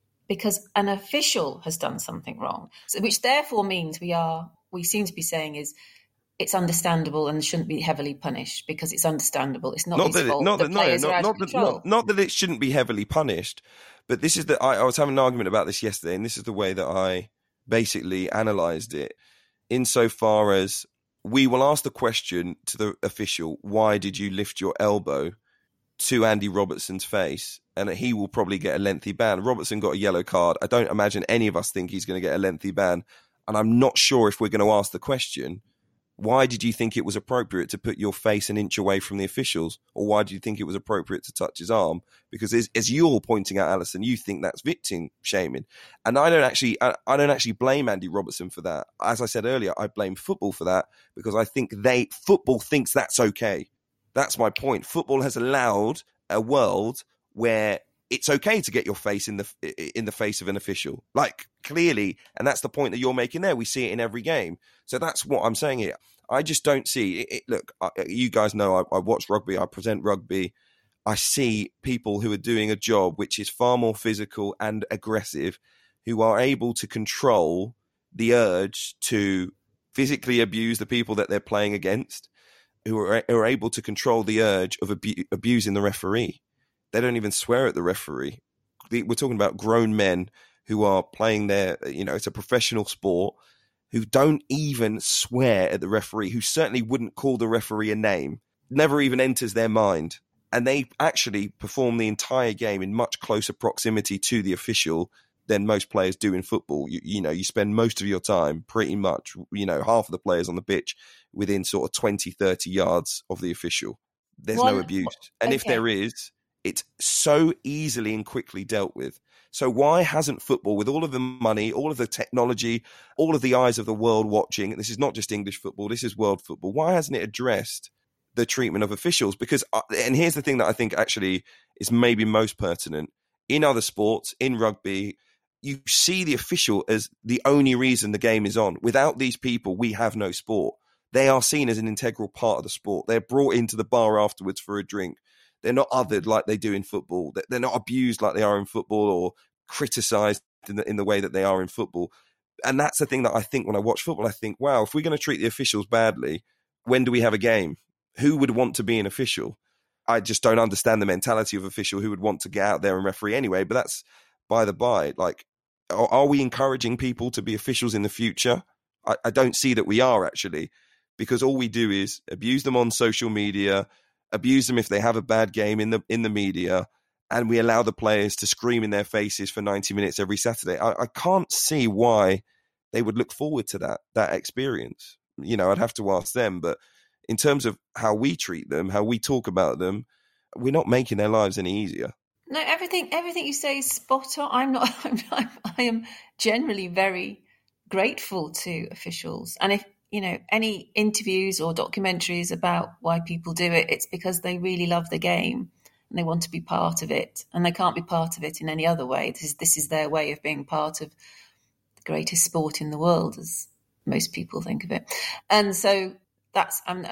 Speaker 5: an official has done something wrong. So, which therefore means we seem to be saying is it's understandable and shouldn't be heavily punished because it's understandable. It's not his fault. Not
Speaker 4: that it shouldn't be heavily punished, but this is I was having an argument about this yesterday, and this is the way that I basically analysed it. Insofar as we will ask the question to the official, why did you lift your elbow to Andy Robertson's face? And he will probably get a lengthy ban. Robertson got a yellow card. I don't imagine any of us think he's going to get a lengthy ban. And I'm not sure if we're going to ask the question, why did you think it was appropriate to put your face an inch away from the officials? Or why do you think it was appropriate to touch his arm? Because as you're pointing out, Alison, you think that's victim shaming. And I don't actually blame Andy Robertson for that. As I said earlier, I blame football for that because I think football thinks that's okay. That's my point. Football has allowed a world where it's okay to get your face in the face of an official, like clearly, and that's the point that you're making there. We see it in every game, so that's what I'm saying here. I just don't see it. Look, you guys know I watch rugby. I present rugby. I see people who are doing a job which is far more physical and aggressive, who are able to control the urge to physically abuse the people that they're playing against, who are able to control the urge of abusing the referee. They don't even swear at the referee. We're talking about grown men who are playing it's a professional sport, who don't even swear at the referee, who certainly wouldn't call the referee a name, never even enters their mind. And they actually perform the entire game in much closer proximity to the official than most players do in football. You spend most of your time, pretty much, half of the players on the pitch within sort of 20, 30 yards of the official. There's no abuse. And if there is, it's so easily and quickly dealt with. So why hasn't football, with all of the money, all of the technology, all of the eyes of the world watching, this is not just English football, this is world football, why hasn't it addressed the treatment of officials? Because, and here's the thing that I think actually is maybe most pertinent, in other sports, in rugby, you see the official as the only reason the game is on. Without these people, we have no sport. They are seen as an integral part of the sport. They're brought into the bar afterwards for a drink. They're not othered like they do in football. They're not abused like they are in football or criticised in the way that they are in football. And that's the thing that I think when I watch football, I think, wow, if we're going to treat the officials badly, when do we have a game? Who would want to be an official? I just don't understand the mentality of official who would want to get out there and referee anyway, but that's by the by. Like, are we encouraging people to be officials in the future? I don't see that we are, actually, because all we do is abuse them on social media, abuse them if they have a bad game in the media, and we allow the players to scream in their faces for 90 minutes every Saturday. I can't see why they would look forward to that experience. I'd have to ask them, but in terms of how we treat them, how we talk about them, we're not making their lives any easier.
Speaker 5: No, everything you say is spot on. I am generally very grateful to officials, and if any interviews or documentaries about why people do it, it's because they really love the game and they want to be part of it, and they can't be part of it in any other way. This is their way of being part of the greatest sport in the world, as most people think of it. And so that's and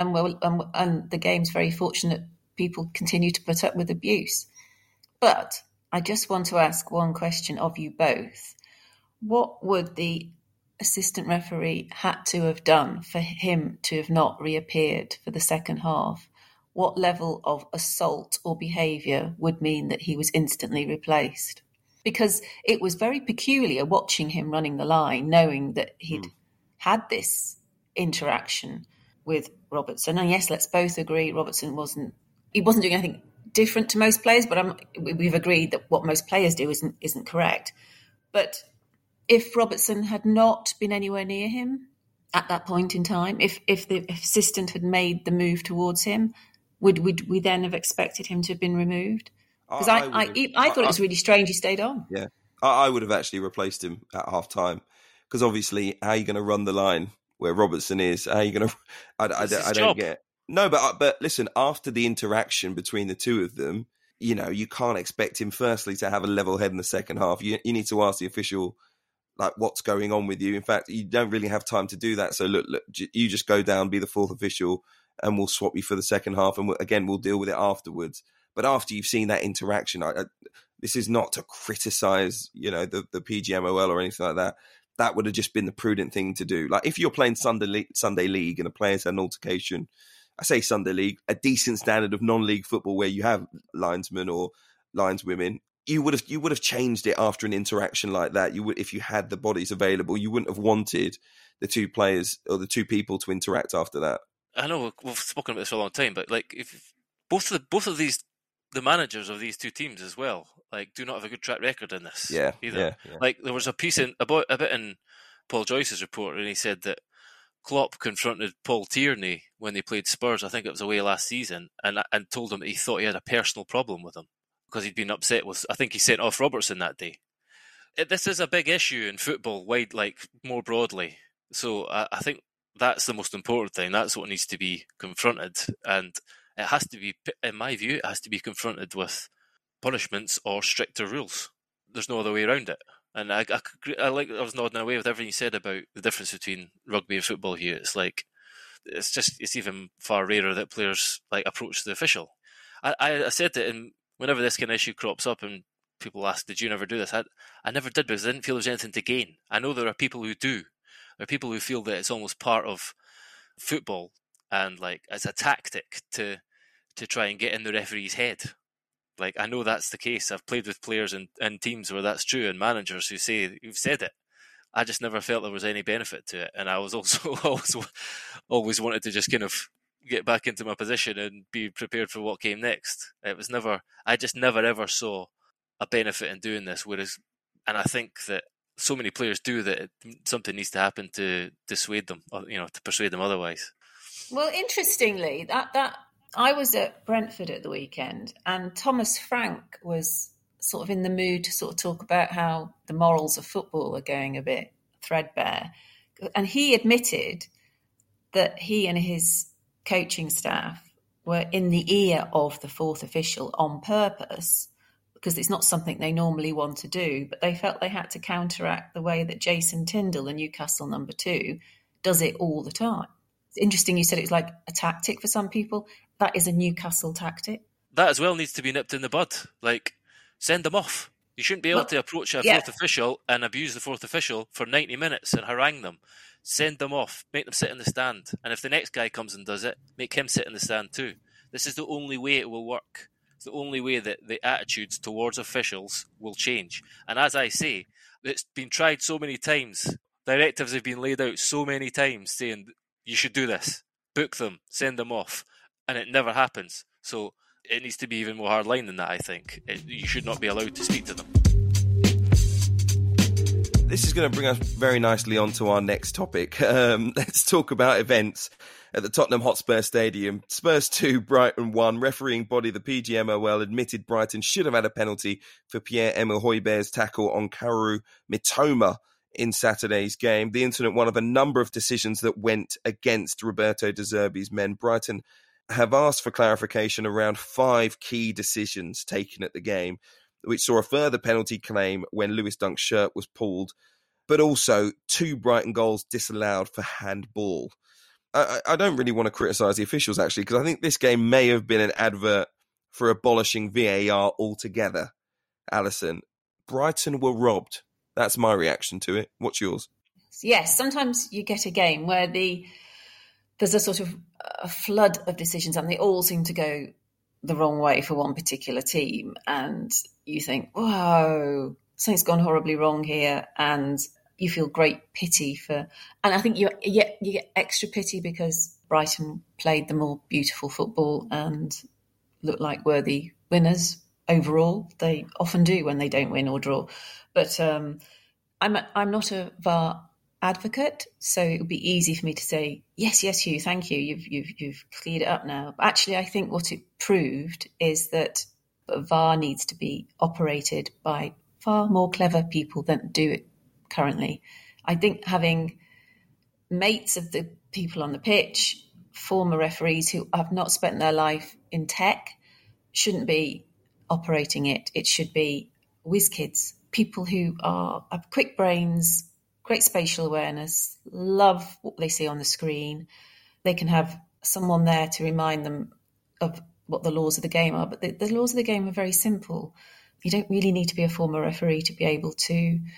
Speaker 5: the game's very fortunate people continue to put up with abuse. But I just want to ask one question of you both. What would the assistant referee had to have done for him to have not reappeared for the second half? What level of assault or behaviour would mean that he was instantly replaced? Because it was very peculiar watching him running the line, knowing that he'd had this interaction with Robertson. And yes, let's both agree Robertson wasn't doing anything different to most players, but we've agreed that what most players do isn't correct. But if Robertson had not been anywhere near him at that point in time, if the assistant had made the move towards him, would we then have expected him to have been removed? Because I thought it was really strange he stayed on.
Speaker 4: Yeah, I would have actually replaced him at half time, because obviously, how are you going to run the line where Robertson is? How are you going to? I don't get. No, but listen, after the interaction between the two of them, you can't expect him firstly to have a level head in the second half. You need to ask the official, like, what's going on with you. In fact, you don't really have time to do that. So look, you just go down, be the fourth official, and we'll swap you for the second half. And we'll deal with it afterwards. But after you've seen that interaction, this is not to criticise, the PGMOL or anything like that. that would have just been the prudent thing to do. Like if you're playing Sunday League and a player's had an altercation, I say Sunday League, a decent standard of non-league football where you have linesmen or lineswomen, you would have changed it after an interaction like that. You would, if you had the bodies available, you wouldn't have wanted the two players or the two people to interact after that.
Speaker 6: I know we've spoken about this for a long time, but like if both of these, the managers of these two teams as well, like do not have a good track record in this.
Speaker 4: Yeah,
Speaker 6: either.
Speaker 4: Yeah.
Speaker 6: Like there was a piece a bit in Paul Joyce's report, and he said that Klopp confronted Paul Tierney when they played Spurs. I think it was away last season, and told him that he thought he had a personal problem with him because he'd been upset with. I think he sent off Robertson that day. This is a big issue in football, wide, like more broadly. So I think that's the most important thing. That's what needs to be confronted, and it has to be, in my view, it has to be confronted with punishments or stricter rules. There's no other way around it. And I was nodding away with everything you said about the difference between rugby and football here. It's like it's even far rarer that players like approach the official. I said that whenever this kind of issue crops up and people ask, "Did you never do this?" I never did because I didn't feel there was anything to gain. I know there are people who do. There are people who feel that it's almost part of football and like as a tactic to try and get in the referee's head. Like I know that's the case. I've played with players and teams where that's true, and managers who've said it. I just never felt there was any benefit to it, and I was also always wanted to just kind of get back into my position and be prepared for what came next. I just never ever saw a benefit in doing this. And I think that so many players do that something needs to happen to dissuade them, or, to persuade them otherwise.
Speaker 5: Well, interestingly, that I was at Brentford at the weekend, and Thomas Frank was sort of in the mood to sort of talk about how the morals of football are going a bit threadbare. And he admitted that he and his coaching staff were in the ear of the fourth official on purpose, because it's not something they normally want to do, but they felt they had to counteract the way that Jason Tindall, the Newcastle number 2, does it all the time. It's interesting you said it was like a tactic for some people. That is a Newcastle tactic.
Speaker 6: That as well needs to be nipped in the bud. Like, send them off. You shouldn't be able to approach a fourth official and abuse the fourth official for 90 minutes and harangue them. Send them off. Make them sit in the stand. And if the next guy comes and does it, make him sit in the stand too. This is the only way it will work. It's the only way that the attitudes towards officials will change. And as I say, it's been tried so many times. Directives have been laid out so many times saying, you should do this. Book them. Send them off. And it never happens. So it needs to be even more hardline than that, I think. You should not be allowed to speak to them.
Speaker 4: This is going to bring us very nicely on to our next topic. Let's talk about events at the Tottenham Hotspur Stadium. Spurs 2, Brighton 1. Refereeing body, the PGMOL, admitted Brighton should have had a penalty for Pierre-Emile Højbjerg's tackle on Kaoru Mitoma in Saturday's game. The incident, one of a number of decisions that went against Roberto De Zerbi's men. Brighton have asked for clarification around 5 key decisions taken at the game, which saw a further penalty claim when Lewis Dunk's shirt was pulled, but also 2 Brighton goals disallowed for handball. I don't really want to criticise the officials, actually, because I think this game may have been an advert for abolishing VAR altogether. Alison, Brighton were robbed. That's my reaction to it. What's yours?
Speaker 5: Yes, sometimes you get a game where there's a sort of a flood of decisions and they all seem to go the wrong way for one particular team. And you think, whoa, something's gone horribly wrong here. And you feel great pity for, and I think you get extra pity because Brighton played the more beautiful football and looked like worthy winners overall. They often do when they don't win or draw. But I'm not a VAR advocate, so it would be easy for me to say yes, Hugh, thank you. You've cleared it up now. But actually, I think what it proved is that VAR needs to be operated by far more clever people than do it currently. I think having mates of the people on the pitch, former referees who have not spent their life in tech, shouldn't be operating it. It should be whiz kids, people who have quick brains, great spatial awareness, love what they see on the screen. They can have someone there to remind them of what the laws of the game are. But the laws of the game are very simple. You don't really need to be a former referee to be able to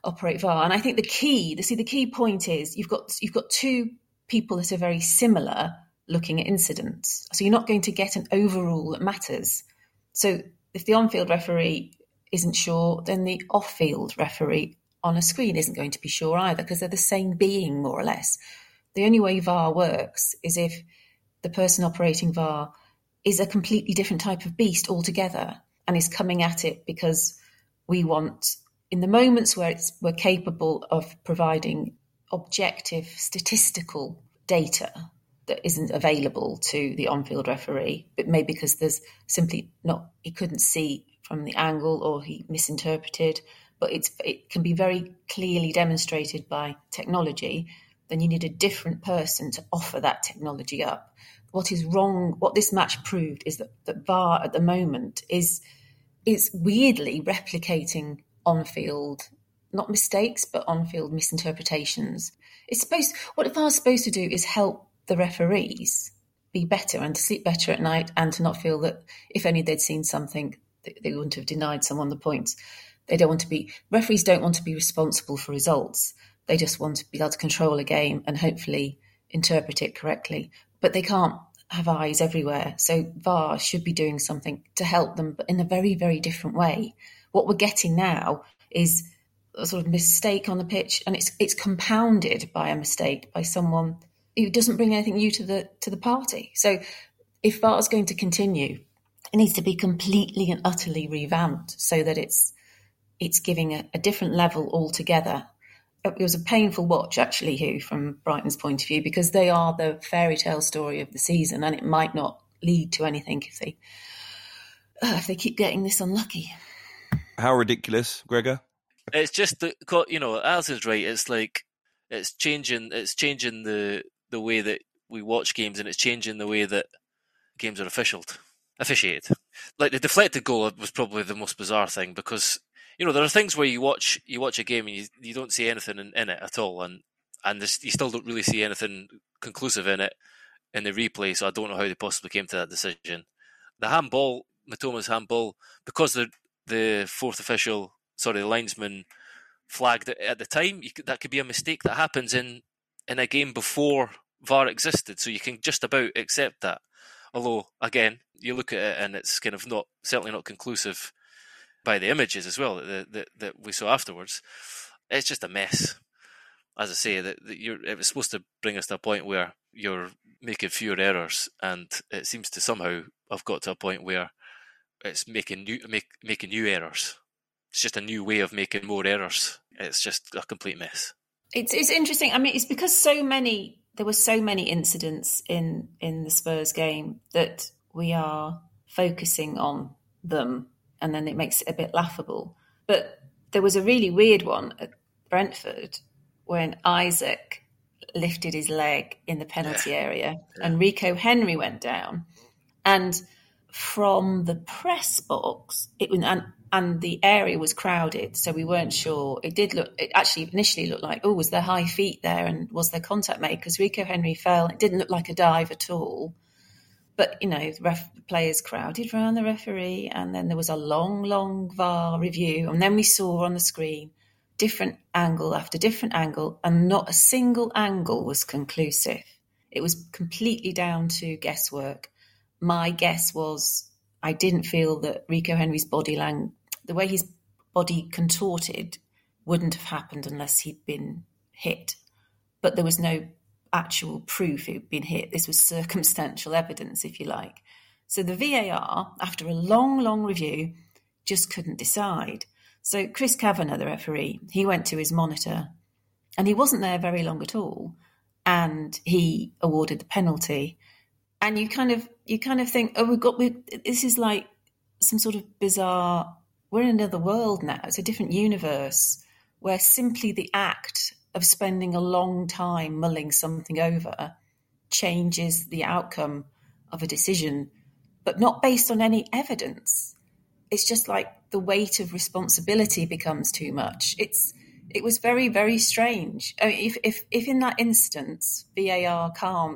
Speaker 5: operate VAR. And I think the key point is you've got two people that are very similar looking at incidents. So you're not going to get an overrule that matters. So if the on-field referee isn't sure, then the off-field referee on a screen isn't going to be sure either, because they're the same being, more or less. The only way VAR works is if the person operating VAR is a completely different type of beast altogether and is coming at it because we want, in the moments where we're capable of providing objective statistical data that isn't available to the on-field referee, but maybe because there's simply not, he couldn't see from the angle or he misinterpreted, but it can be very clearly demonstrated by technology, then you need a different person to offer that technology up. What is wrong, what this match proved is that VAR at the moment is weirdly replicating on-field, not mistakes, but on-field misinterpretations. What VAR is supposed to do is help the referees be better and to sleep better at night and to not feel that if only they'd seen something, they wouldn't have denied someone the points. Referees don't want to be responsible for results. They just want to be able to control a game and hopefully interpret it correctly. But they can't have eyes everywhere. So VAR should be doing something to help them, but in a very, very different way. What we're getting now is a sort of mistake on the pitch, and it's compounded by a mistake by someone who doesn't bring anything new to the party. So if VAR is going to continue, it needs to be completely and utterly revamped so that it's giving a different level altogether. It was a painful watch, actually, Hugh, from Brighton's point of view, because they are the fairy tale story of the season, and it might not lead to anything if they keep getting this unlucky.
Speaker 4: How ridiculous, Gregor?
Speaker 6: It's just Alison's right. It's like it's changing the way that we watch games, and it's changing the way that games are officiated. Like the deflected goal was probably the most bizarre thing, because there are things where you watch a game and you don't see anything in it at all, and you still don't really see anything conclusive in it in the replay. So I don't know how they possibly came to that decision. The handball, Mitoma's handball, because the fourth official, the linesman flagged it at the time, that could be a mistake that happens in a game before VAR existed. So you can just about accept that. Although, again, you look at it and it's kind of certainly not conclusive by the images as well that we saw afterwards. It's just a mess. As I say, it was supposed to bring us to a point where you're making fewer errors, and it seems to somehow have got to a point where it's making new errors. It's just a new way of making more errors. It's just a complete mess.
Speaker 5: It's interesting. I mean, it's because there were so many incidents in the Spurs game that we are focusing on them, and then it makes it a bit laughable. But there was a really weird one at Brentford when Isaac lifted his leg in the penalty area and Rico Henry went down. And from the press box, and the area was crowded, so we weren't sure. It actually initially looked like, was there high feet there and was there contact made? Because Rico Henry fell. It didn't look like a dive at all. But, the players crowded around the referee, and then there was a long, long VAR review. And then we saw on the screen different angle after different angle, and not a single angle was conclusive. It was completely down to guesswork. My guess was I didn't feel that Rico Henry's the way his body contorted wouldn't have happened unless he'd been hit. But there was no actual proof he'd been hit. This was circumstantial evidence, if you like. So the VAR, after a long, long review, just couldn't decide. So Chris Kavanagh, the referee, he went to his monitor, and he wasn't there very long at all, and he awarded the penalty. And you kind of think, this is like some sort of bizarre, we're in another world now. It's a different universe where simply the act of spending a long time mulling something over changes the outcome of a decision, but not based on any evidence. It's just like the weight of responsibility becomes too much. It was very, very strange. I mean, if in that instance VAR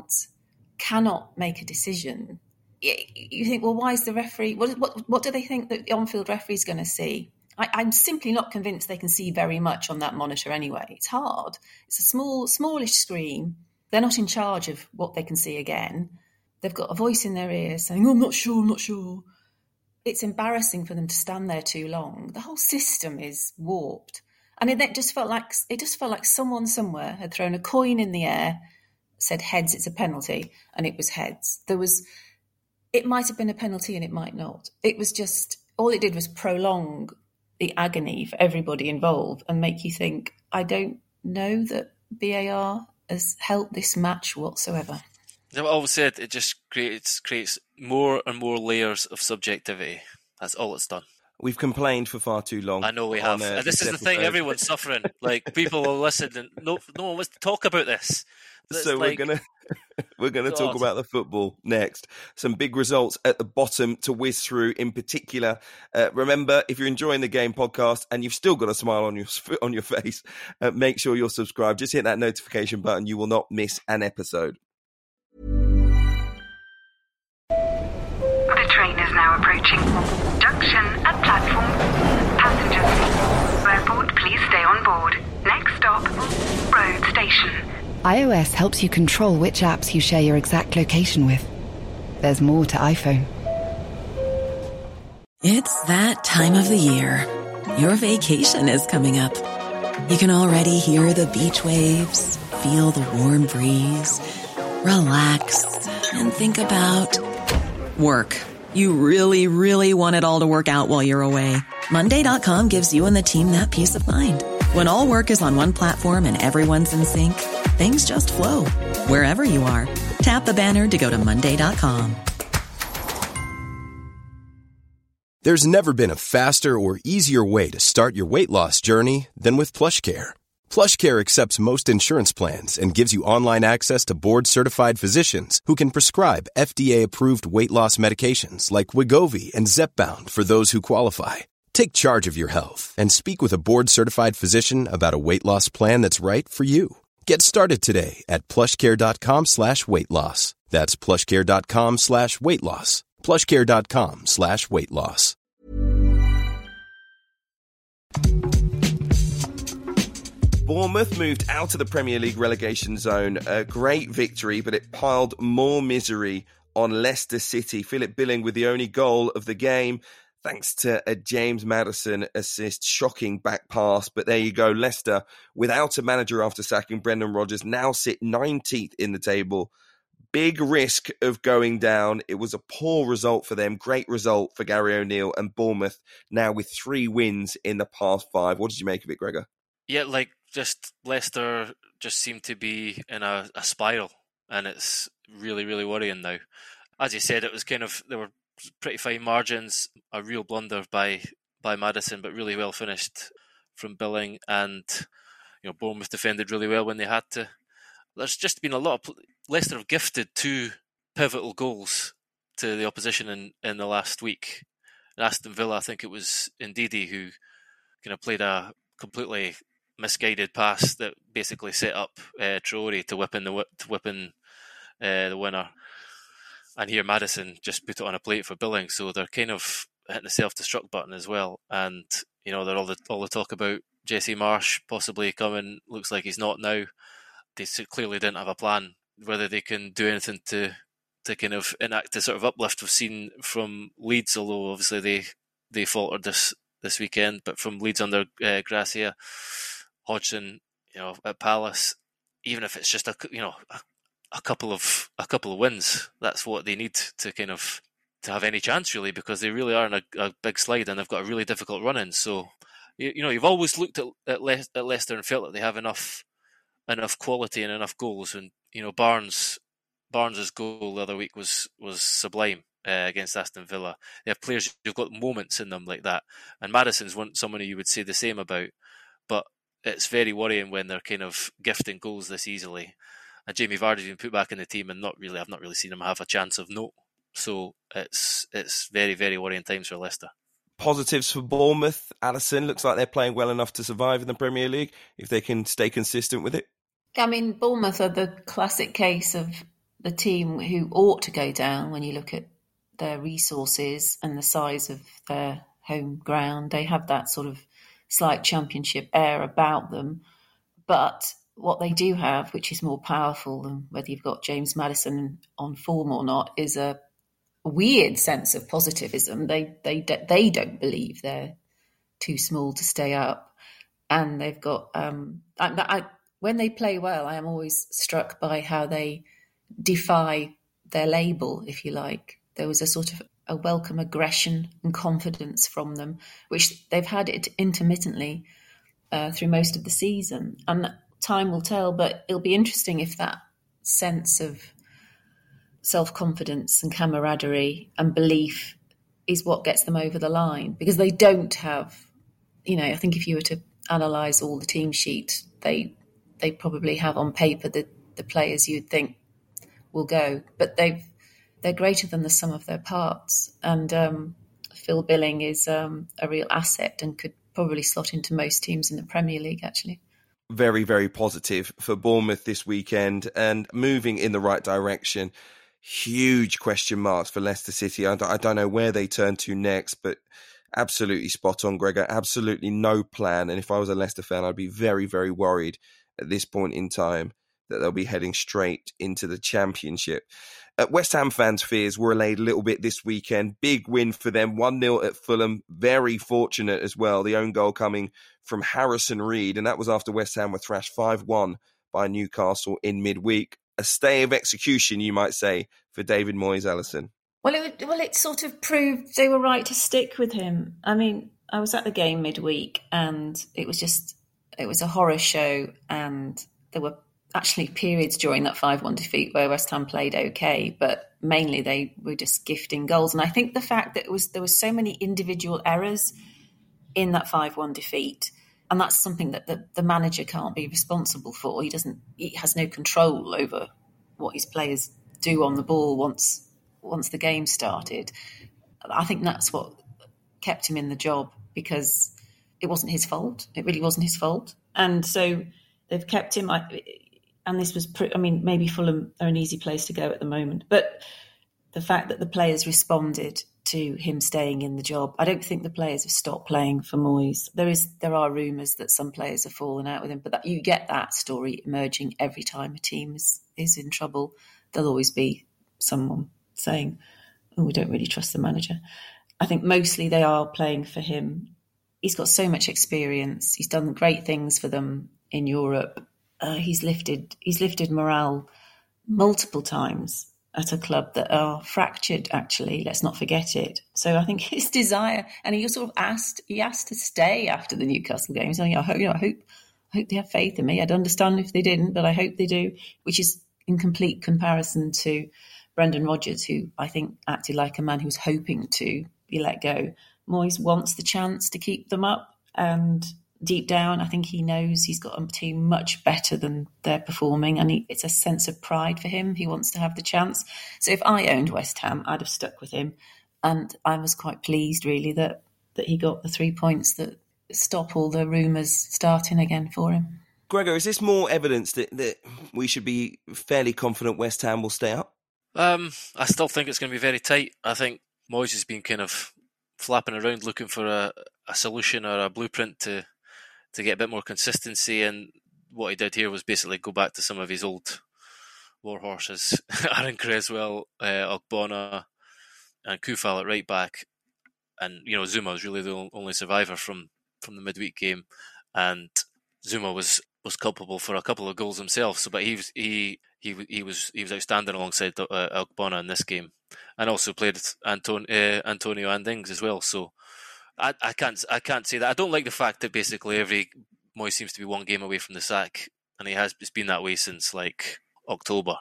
Speaker 5: cannot make a decision, you think, well, why is the referee? What do they think that the on-field referee is going to see? I'm simply not convinced they can see very much on that monitor anyway. It's hard. It's a smallish screen. They're not in charge of what they can see again. They've got a voice in their ear saying, I'm not sure. It's embarrassing for them to stand there too long. The whole system is warped. And it just felt like someone somewhere had thrown a coin in the air, said heads, it's a penalty, and it was heads. It might have been a penalty and it might not. It was just, all it did was prolong the agony for everybody involved and make you think, I don't know that VAR has helped this match whatsoever.
Speaker 6: I've always said it just creates more and more layers of subjectivity. That's all it's done.
Speaker 4: We've complained for far too long.
Speaker 6: I know we have. And this is the thing, everyone's suffering. Like, people will listen and no one wants to talk about this.
Speaker 4: So we're gonna talk about the football next. Some big results at the bottom to whiz through. In particular, remember, if you're enjoying the Game podcast and you've still got a smile on your face, make sure you're subscribed. Just hit that notification button. You will not miss an episode.
Speaker 7: The train is now approaching. Junction at platform. Passengers, airport, please stay on board. Next stop, road station.
Speaker 1: iOS helps you control which apps you share your exact location with. There's more to iPhone.
Speaker 8: It's that time of the year. Your vacation is coming up. You can already hear the beach waves, feel the warm breeze, relax, and think about work. You really, really want it all to work out while you're away. Monday.com gives you and the team that peace of mind. When all work is on one platform and everyone's in sync, things just flow. Wherever you are, tap the banner to go to Monday.com.
Speaker 9: There's never been a faster or easier way to start your weight loss journey than with PlushCare. PlushCare accepts most insurance plans and gives you online access to board-certified physicians who can prescribe FDA-approved weight loss medications like Wegovy and Zepbound for those who qualify. Take charge of your health and speak with a board-certified physician about a weight loss plan that's right for you. Get started today at plushcare.com/weight loss. That's plushcare.com/weight loss. plushcare.com/weight loss.
Speaker 4: Bournemouth moved out of the Premier League relegation zone. A great victory, but it piled more misery on Leicester City. Philip Billing with the only goal of the game, thanks to a James Maddison assist. Shocking back pass, but there you go. Leicester, without a manager after sacking Brendan Rodgers, now sit 19th in the table. Big risk of going down. It was a poor result for them. Great result for Gary O'Neill, and Bournemouth now with 3 wins in the past 5. What did you make of it, Gregor?
Speaker 6: Yeah, just Leicester just seem to be in a spiral, and it's really, really worrying now. As you said, it was there were pretty fine margins, a real blunder by Maddison, but really well finished from Billing, and Bournemouth defended really well when they had to. There's just been a lot of Leicester have gifted 2 pivotal goals to the opposition in the last week. And Aston Villa, I think it was Ndidi who played a completely misguided pass that basically set up Traore to whip in the winner. And here Maddison just put it on a plate for Billing, so they're kind of hitting the self-destruct button as well. And they're all the talk about Jesse Marsch possibly coming. Looks like he's not now. They clearly didn't have a plan whether they can do anything to kind of enact the sort of uplift we've seen from Leeds, although obviously they faltered this weekend. But from Leeds under Gracia, Hodgson, at Palace, even if it's just a couple of wins, that's what they need to have any chance, really, because they really are in a big slide and they've got a really difficult run in. So you've always looked at Leicester and felt that they have enough quality and enough goals. And Barnes' goal the other week was sublime against Aston Villa. They have players who've got moments in them like that, and Maddison's someone who you would say the same about. But it's very worrying when they're kind of gifting goals this easily. And Jamie Vardy's been put back in the team, and I've not really seen him have a chance of note. So it's very, very worrying times for Leicester.
Speaker 4: Positives for Bournemouth, Alison. Looks like they're playing well enough to survive in the Premier League if they can stay consistent with it.
Speaker 5: I mean, Bournemouth are the classic case of the team who ought to go down when you look at their resources and the size of their home ground. They have that sort of slight championship air about them. But what they do have, which is more powerful than whether you've got James Maddison on form or not, is a weird sense of positivism. They don't believe they're too small to stay up, and they've got. When they play well, I am always struck by how they defy their label, if you like. There was a sort of a welcome aggression and confidence from them, which they've had it intermittently through most of the season. And time will tell, but it'll be interesting if that sense of self-confidence and camaraderie and belief is what gets them over the line. Because they don't have, I think if you were to analyse all the team sheet, they probably have on paper the players you'd think will go. But they're greater than the sum of their parts. And Phil Billing is a real asset and could probably slot into most teams in the Premier League, actually.
Speaker 4: Very, very positive for Bournemouth this weekend and moving in the right direction. Huge question marks for Leicester City. I don't know where they turn to next, but absolutely spot on, Gregor. Absolutely no plan. And if I was a Leicester fan, I'd be very, very worried at this point in time that they'll be heading straight into the Championship. West Ham fans' fears were allayed a little bit this weekend. Big win for them, 1-0 at Fulham. Very fortunate as well. The own goal coming from Harrison Reed, and that was after West Ham were thrashed 5-1 by Newcastle in midweek. A stay of execution, you might say, for David Moyes, Alison.
Speaker 5: Well, it sort of proved they were right to stick with him. I mean, I was at the game midweek, and it was a horror show, and there were actually periods during that 5-1 defeat where West Ham played okay, but mainly they were just gifting goals. And I think the fact that there was so many individual errors in that 5-1 defeat, and that's something that the manager can't be responsible for. He has no control over what his players do on the ball once the game started. I think that's what kept him in the job, because it wasn't his fault. It really wasn't his fault. And so they've kept him. And this was, maybe Fulham are an easy place to go at the moment. But the fact that the players responded to him staying in the job, I don't think the players have stopped playing for Moyes. There are rumours that some players have fallen out with him, but you get that story emerging every time a team is in trouble. There'll always be someone saying, we don't really trust the manager. I think mostly they are playing for him. He's got so much experience. He's done great things for them in Europe. He's lifted morale multiple times at a club that are fractured, actually. Let's not forget it. So I think his desire, and he sort of asked to stay after the Newcastle game. So I hope they have faith in me. I'd understand if they didn't, but I hope they do, which is in complete comparison to Brendan Rodgers, who I think acted like a man who was hoping to be let go. Moyes wants the chance to keep them up, and deep down, I think he knows he's got a team much better than they're performing, and it's a sense of pride for him. He wants to have the chance. So if I owned West Ham, I'd have stuck with him, and I was quite pleased, really, that he got the 3 points that stop all the rumours starting again for him.
Speaker 4: Gregor, is this more evidence that we should be fairly confident West Ham will stay up?
Speaker 6: I still think it's going to be very tight. I think Moyes has been kind of flapping around looking for a solution or a blueprint to get a bit more consistency, and what he did here was basically go back to some of his old war horses, Aaron Creswell, Ogbonna and Kufal at right back, and Zuma was really the only survivor from the midweek game, and Zuma was culpable for a couple of goals himself. So, but he was outstanding alongside Ogbonna in this game, and also played Antonio and Ings as well. So I can't say that. I don't like the fact that basically every Moyes seems to be one game away from the sack, and it's been that way since like October.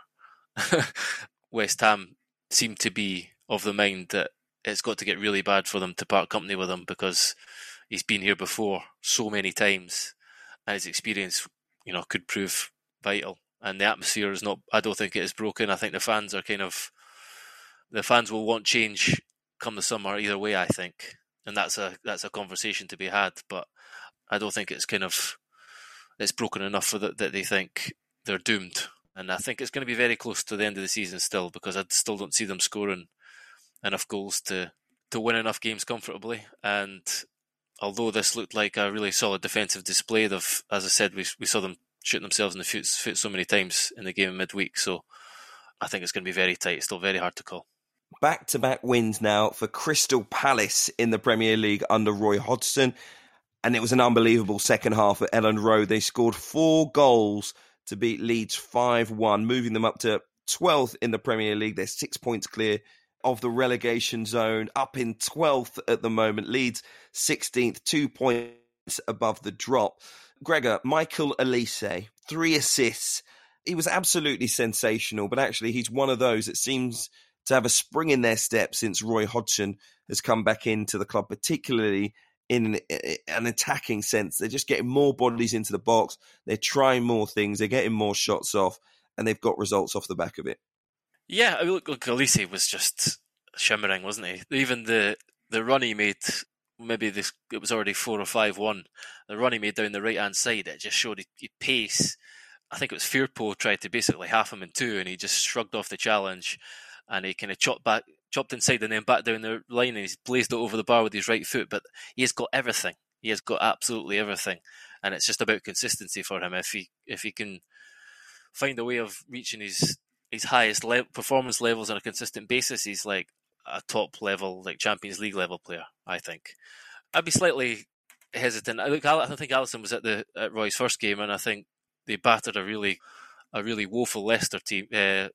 Speaker 6: West Ham seem to be of the mind that it's got to get really bad for them to part company with him, because he's been here before so many times, and his experience, could prove vital. And the atmosphere is not. I don't think it is broken. I think the fans will want change come the summer either way, I think. And that's a conversation to be had, but I don't think it's it's broken enough that they think they're doomed. And I think it's going to be very close to the end of the season still, because I still don't see them scoring enough goals to to win enough games comfortably. And although this looked like a really solid defensive display, as I said, we saw them shooting themselves in the foot so many times in the game in midweek. So I think it's going to be very tight. Still very hard to call.
Speaker 4: Back-to-back wins now for Crystal Palace in the Premier League under Roy Hodgson. And it was an unbelievable second half at Elland Road. They scored 4 goals to beat Leeds 5-1, moving them up to 12th in the Premier League. They're 6 points clear of the relegation zone, up in 12th at the moment. Leeds 16th, 2 points above the drop. Gregor, Michael Olise, 3 assists. He was absolutely sensational, but actually he's one of those that seems to have a spring in their step since Roy Hodgson has come back into the club, particularly in an attacking sense. They're just getting more bodies into the box. They're trying more things. They're getting more shots off, and they've got results off the back of it.
Speaker 6: Yeah, look, Olise was just shimmering, wasn't he? Even the run he made, it was already 4 or 5-1. The run he made down the right-hand side, it just showed he pace. I think it was Firpo tried to basically half him in two, and he just shrugged off the challenge, and he kind of chopped inside and then back down the line, and he's blazed it over the bar with his right foot. But he has got everything. He has got absolutely everything, and it's just about consistency for him. If he can find a way of reaching his highest performance levels on a consistent basis, he's like a top level, like Champions League level player, I think. I'd be slightly hesitant. I think Alisson was at Roy's first game, and I think they battered a really woeful Leicester team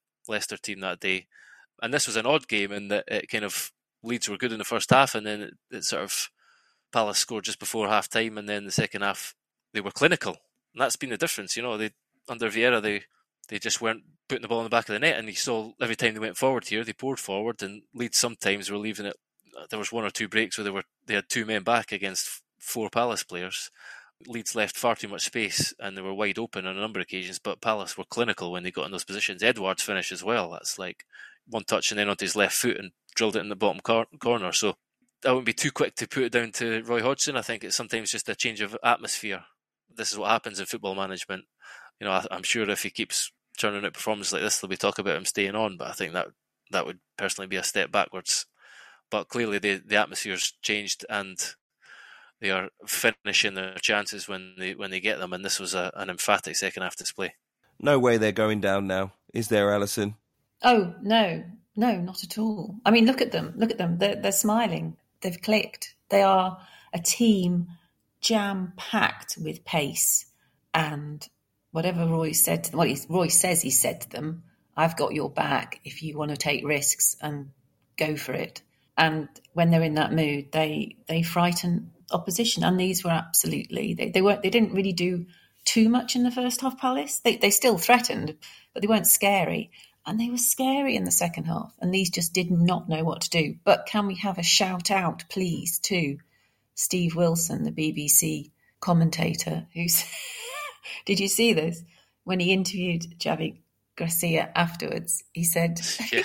Speaker 6: that day. And this was an odd game in that it kind of Leeds were good in the first half, and then it sort of Palace scored just before half time, and then the second half they were clinical. And that's been the difference, They under Vieira they just weren't putting the ball in the back of the net, and you saw every time they went forward here, they poured forward, and Leeds sometimes were leaving it. There was 1 or 2 breaks where they had 2 men back against 4 Palace players. Leeds left far too much space, and they were wide open on a number of occasions, but Palace were clinical when they got in those positions. Edouard's finish as well, that's like one touch and then onto his left foot and drilled it in the bottom corner. So I wouldn't be too quick to put it down to Roy Hodgson. I think it's sometimes just a change of atmosphere. This is what happens in football management. I'm sure if he keeps turning out performances like this, there'll be talk about him staying on, but I think that would personally be a step backwards. But clearly the atmosphere's changed, and they are finishing their chances when they get them, and this was an emphatic second half display.
Speaker 4: No way they're going down now, is there, Alison?
Speaker 5: Oh, no, not at all. I mean, look at them. They're smiling. They've clicked. They are a team jam-packed with pace, and whatever Roy said to them, Roy says he said to them, I've got your back if you want to take risks and go for it. And when they're in that mood, they frighten opposition. And these were absolutely, they didn't really do too much in the first half, Palace. They still threatened, but they weren't scary. And they were scary in the second half. And these just did not know what to do. But can we have a shout out, please, to Steve Wilson, the BBC commentator, who's did you see this? When he interviewed Javi Gracia afterwards, he said to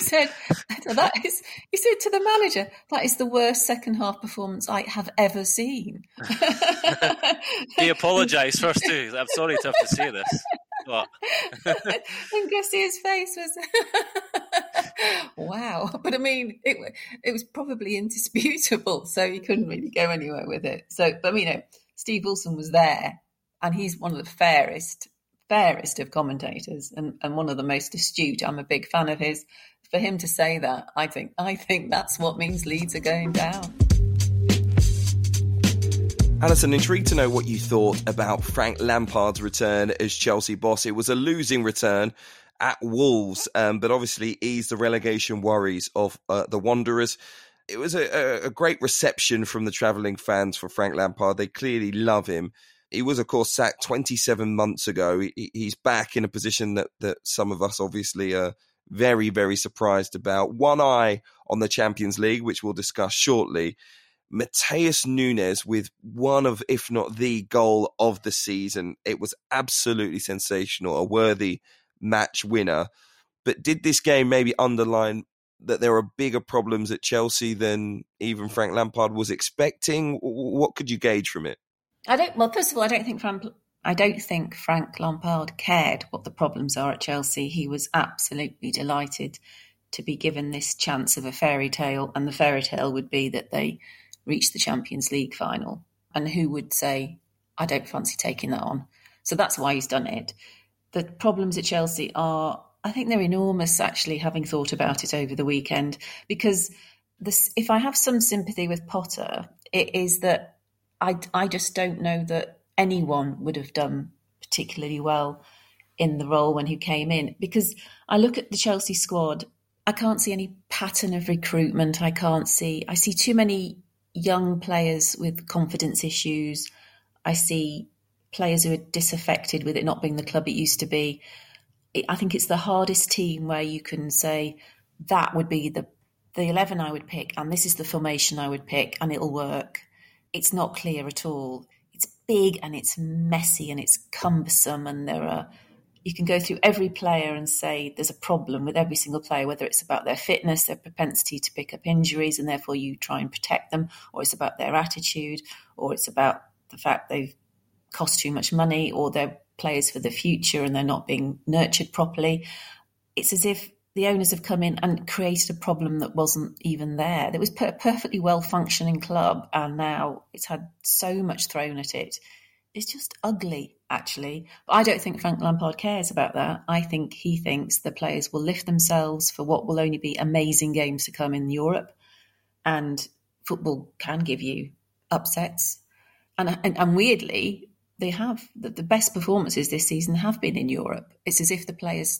Speaker 5: the manager, that is the worst second half performance I have ever seen.
Speaker 6: He apologised first too. I'm sorry to have to say this. But
Speaker 5: and Gracia's face was wow. But I mean, it was probably indisputable, so he couldn't really go anywhere with it. So, but Steve Wilson was there, and he's one of the fairest of commentators and one of the most astute. I'm a big fan of his. For him to say that, I think that's what means Leeds are going down.
Speaker 4: Alison, intrigued to know what you thought about Frank Lampard's return as Chelsea boss. It was a losing return at Wolves, but obviously eased the relegation worries of the Wanderers. It was a great reception from the travelling fans for Frank Lampard. They clearly love him. He was, of course, sacked 27 months ago. He's back in a position that some of us obviously are very, very surprised about. One eye on the Champions League, which we'll discuss shortly. Mateus Nunes with one of, if not the goal of the season. It was absolutely sensational, a worthy match winner. But did this game maybe underline that there are bigger problems at Chelsea than even Frank Lampard was expecting? What could you gauge from it?
Speaker 5: First of all, I don't think Frank Lampard cared what the problems are at Chelsea. He was absolutely delighted to be given this chance of a fairy tale, and the fairy tale would be that they reach the Champions League final. And who would say, I don't fancy taking that on? So that's why he's done it. The problems at Chelsea are, I think they're enormous, actually, having thought about it over the weekend, because if I have some sympathy with Potter, it is that I just don't know that anyone would have done particularly well in the role when he came in, because I look at the Chelsea squad, I can't see any pattern of recruitment. I see too many young players with confidence issues. I see players who are disaffected with it not being the club it used to be. I think it's the hardest team where you can say that would be the 11 I would pick, and this is the formation I would pick, and it'll work. It's not clear at all. It's big and it's messy and it's cumbersome, and you can go through every player and say there's a problem with every single player, whether it's about their fitness, their propensity to pick up injuries, and therefore you try and protect them, or it's about their attitude, or it's about the fact they've cost too much money, or they're players for the future and they're not being nurtured properly. It's as if the owners have come in and created a problem that wasn't even there. There was a perfectly well-functioning club, and now it's had so much thrown at it. It's just ugly, actually. But I don't think Frank Lampard cares about that. I think he thinks the players will lift themselves for what will only be amazing games to come in Europe. And football can give you upsets. And weirdly, they have. The best performances this season have been in Europe. It's as if the players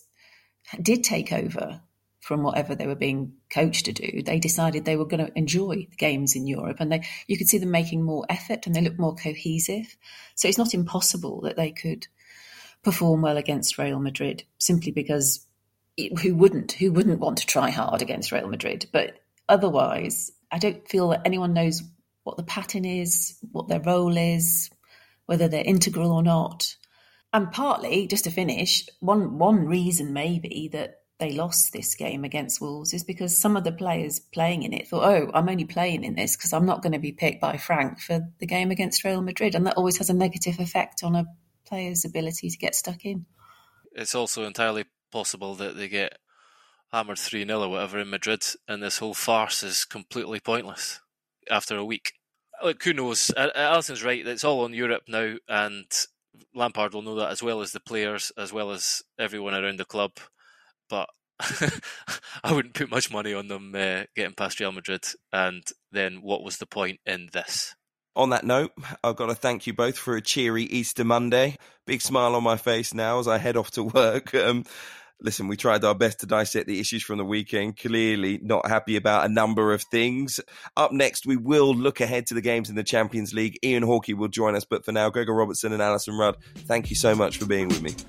Speaker 5: did take over from whatever they were being coached to do. They decided they were going to enjoy the games in Europe, and you could see them making more effort and they look more cohesive. So it's not impossible that they could perform well against Real Madrid, simply because who wouldn't want to try hard against Real Madrid? But otherwise, I don't feel that anyone knows what the pattern is, what their role is, whether they're integral or not. And partly, just to finish, one reason maybe that they lost this game against Wolves is because some of the players playing in it thought, I'm only playing in this because I'm not going to be picked by Frank for the game against Real Madrid. And that always has a negative effect on a player's ability to get stuck in. It's
Speaker 6: also entirely possible that they get hammered 3-0 or whatever in Madrid, and this whole farce is completely pointless after a week. Look, who knows? Alison's right. It's all on Europe now, and Lampard will know that as well as the players, as well as everyone around the club. But I wouldn't put much money on them getting past Real Madrid. And then what was the point in this?
Speaker 4: On that note, I've got to thank you both for a cheery Easter Monday. Big smile on my face now as I head off to work. Listen, we tried our best to dissect the issues from the weekend. Clearly not happy about a number of things. Up next, we will look ahead to the games in the Champions League. Ian Hawkey will join us. But for now, Gregor Robertson and Alison Rudd, thank you so much for being with me.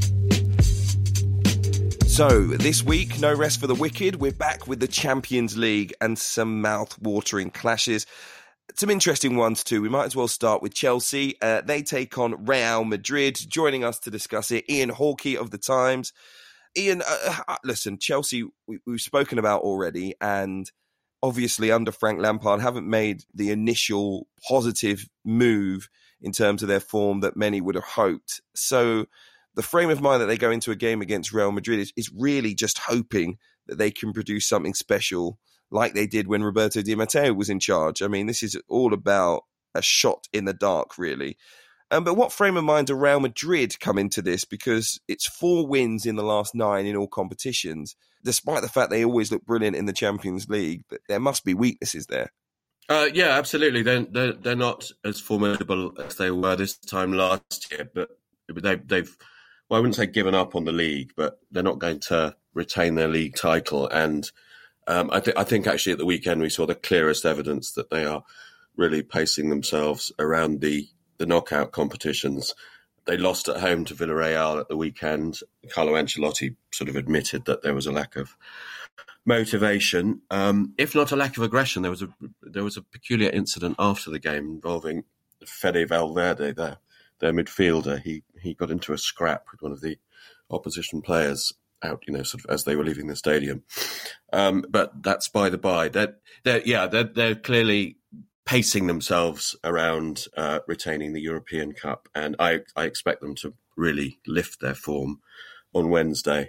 Speaker 4: So, this week, no rest for the wicked. We're back with the Champions League and some mouth-watering clashes. Some interesting ones too. We might as well start with Chelsea. They take on Real Madrid. Joining us to discuss it, Ian Hawkey of The Times. Ian, listen, Chelsea, we've spoken about already, and obviously under Frank Lampard haven't made the initial positive move in terms of their form that many would have hoped. So the frame of mind that they go into a game against Real Madrid is really just hoping that they can produce something special like they did when Roberto Di Matteo was in charge. I mean, this is all about a shot in the dark, really. But what frame of mind do Real Madrid come into this? Because it's 4 wins in the last 9 in all competitions, despite the fact they always look brilliant in the Champions League. But there must be weaknesses there.
Speaker 10: Yeah, absolutely. They're not as formidable as they were this time last year, but they've well, I wouldn't say given up on the league, but they're not going to retain their league title. And I think actually at the weekend we saw the clearest evidence that they are really pacing themselves around the knockout competitions. They lost at home to Villarreal at the weekend. Carlo Ancelotti sort of admitted that there was a lack of motivation, if not a lack of aggression. There was a peculiar incident after the game involving Fede Valverde, their midfielder. He got into a scrap with one of the opposition players out, sort of as they were leaving the stadium. But that's by the by. They're clearly pacing themselves around retaining the European Cup, and I expect them to really lift their form on Wednesday.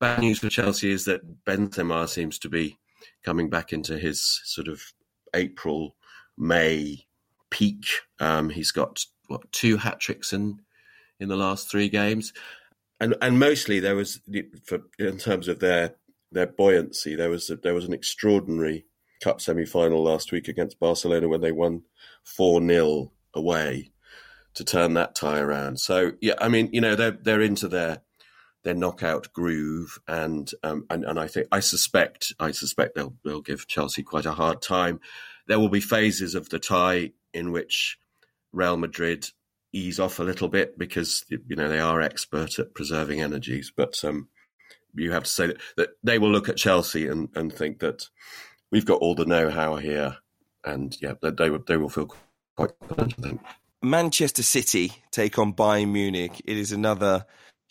Speaker 10: bad news for Chelsea is that Benzema seems to be coming back into his sort of April, May peak. He's got 2 hat-tricks in the last 3 games. And mostly there was, in terms of their buoyancy, there was an extraordinary cup semi-final last week against Barcelona when they won 4-0 away to turn that tie around. So yeah, I mean, they're into their knockout groove, and I suspect they'll give Chelsea quite a hard time. There will be phases of the tie in which Real Madrid ease off a little bit because they are expert at preserving energies, but you have to say that they will look at Chelsea and think that we've got all the know-how here, and yeah, they will feel quite confident, I think.
Speaker 4: Manchester City take on Bayern Munich. It is another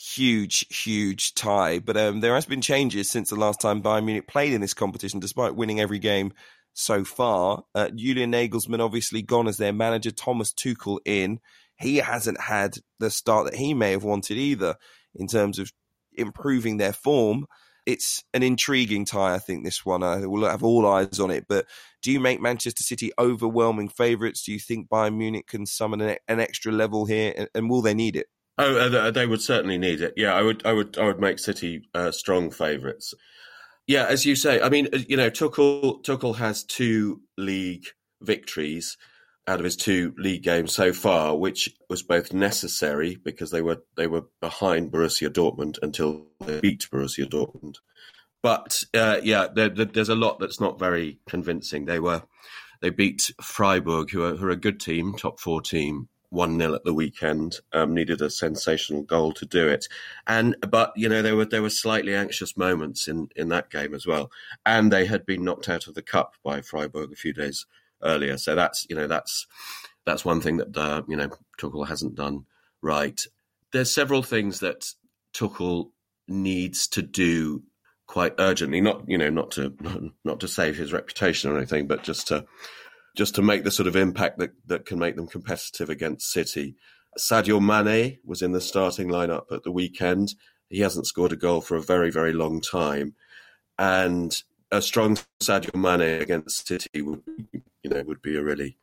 Speaker 4: huge tie, but there has been changes since the last time Bayern Munich played in this competition, despite winning every game so far. Julian Nagelsmann obviously gone as their manager, Thomas Tuchel in. He hasn't had the start that he may have wanted either in terms of improving their form. It's an intriguing tie, I think, this one. We'll have all eyes on it. But do you make Manchester City overwhelming favourites? Do you think Bayern Munich can summon an extra level here? And will they need it?
Speaker 10: Oh, they would certainly need it. Yeah, I would make City strong favourites. Yeah, as you say, I mean, Tuchel has 2 league victories out of his 2 league games so far, which was both necessary because they were behind Borussia Dortmund until they beat Borussia Dortmund. But there's a lot that's not very convincing. They beat Freiburg, who are a good team, top 4 team, 1-0 at the weekend. Needed a sensational goal to do it, but there were slightly anxious moments in that game as well, and they had been knocked out of the cup by Freiburg a few days earlier. So that's one thing that Tuchel hasn't done right. There's several things that Tuchel needs to do quite urgently, not to save his reputation or anything, but just to make the sort of impact that can make them competitive against City. Sadio Mane was in the starting lineup at the weekend. He hasn't scored a goal for a very, very long time, and a strong Sadio Mane against City would be a really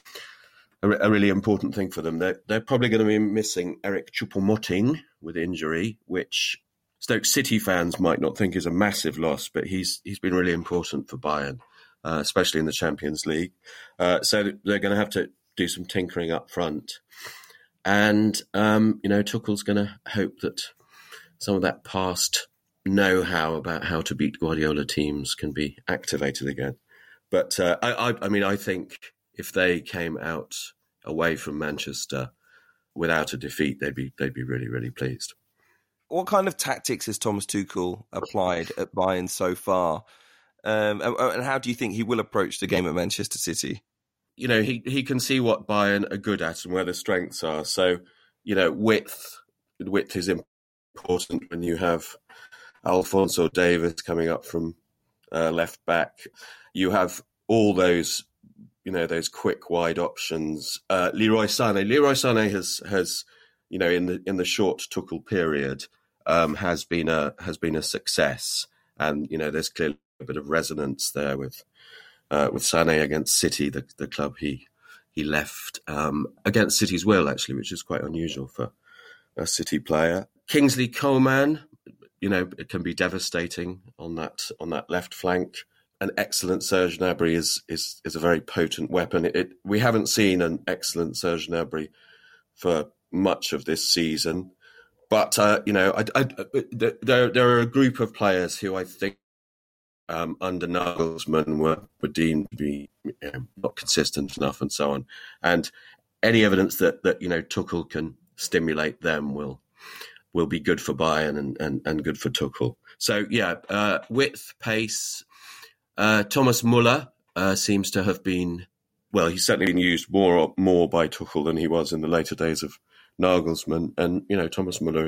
Speaker 10: important thing for them. They're probably going to be missing Eric Choupo-Moting with injury, which Stoke City fans might not think is a massive loss, but he's been really important for Bayern, especially in the Champions League. So they're going to have to do some tinkering up front, and Tuchel's going to hope that some of that past know-how about how to beat Guardiola teams can be activated again. But I think if they came out away from Manchester without a defeat, they'd be really, really pleased.
Speaker 4: What kind of tactics has Thomas Tuchel applied at Bayern so far? And how do you think he will approach the game at Manchester City?
Speaker 10: He can see what Bayern are good at and where the strengths are. So, width is important when you have Alphonso Davies coming up from left back. You have all those, those quick wide options. Leroy Sané has in the short Tuchel period has been a success, and there's clearly a bit of resonance there with Sané against City, the club he left against City's will, actually, which is quite unusual for a City player. Kingsley Coman, it can be devastating on that left flank. An excellent Serge Gnabry is a very potent weapon. We haven't seen an excellent Serge Gnabry for much of this season, but there are a group of players who I think under Nagelsmann were deemed to be not consistent enough, and so on. And any evidence that Tuchel can stimulate them will be good for Bayern and good for Tuchel. So width, pace. Thomas Müller seems to have been, he's certainly been used more by Tuchel than he was in the later days of Nagelsmann. And, Thomas Müller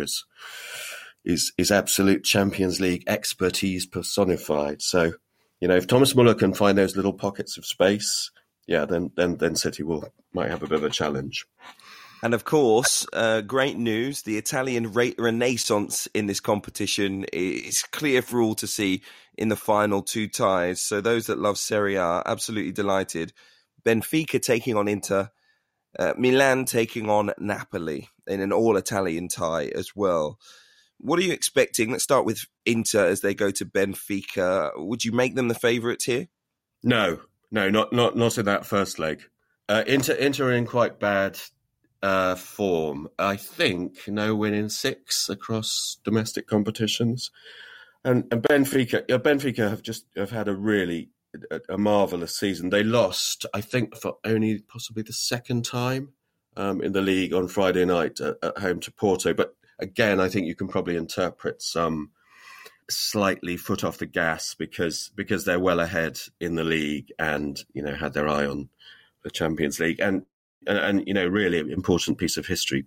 Speaker 10: is absolute Champions League expertise personified. So, if Thomas Müller can find those little pockets of space, then City might have a bit of a challenge.
Speaker 4: And of course, great news, the Italian renaissance in this competition is clear for all to see in the final 2 ties. So those that love Serie A are absolutely delighted. Benfica taking on Inter, Milan taking on Napoli in an all-Italian tie as well. What are you expecting? Let's start with Inter as they go to Benfica. Would you make them the favourites here?
Speaker 10: No, not in that first leg. Inter are in quite bad form. I think no win in 6 across domestic competitions, and Benfica have had a marvellous season. They lost, I think, for only possibly the second time in the league on Friday night at home to Porto. But again, I think you can probably interpret some slightly foot off the gas because they're well ahead in the league and had their eye on the Champions League and really important piece of history.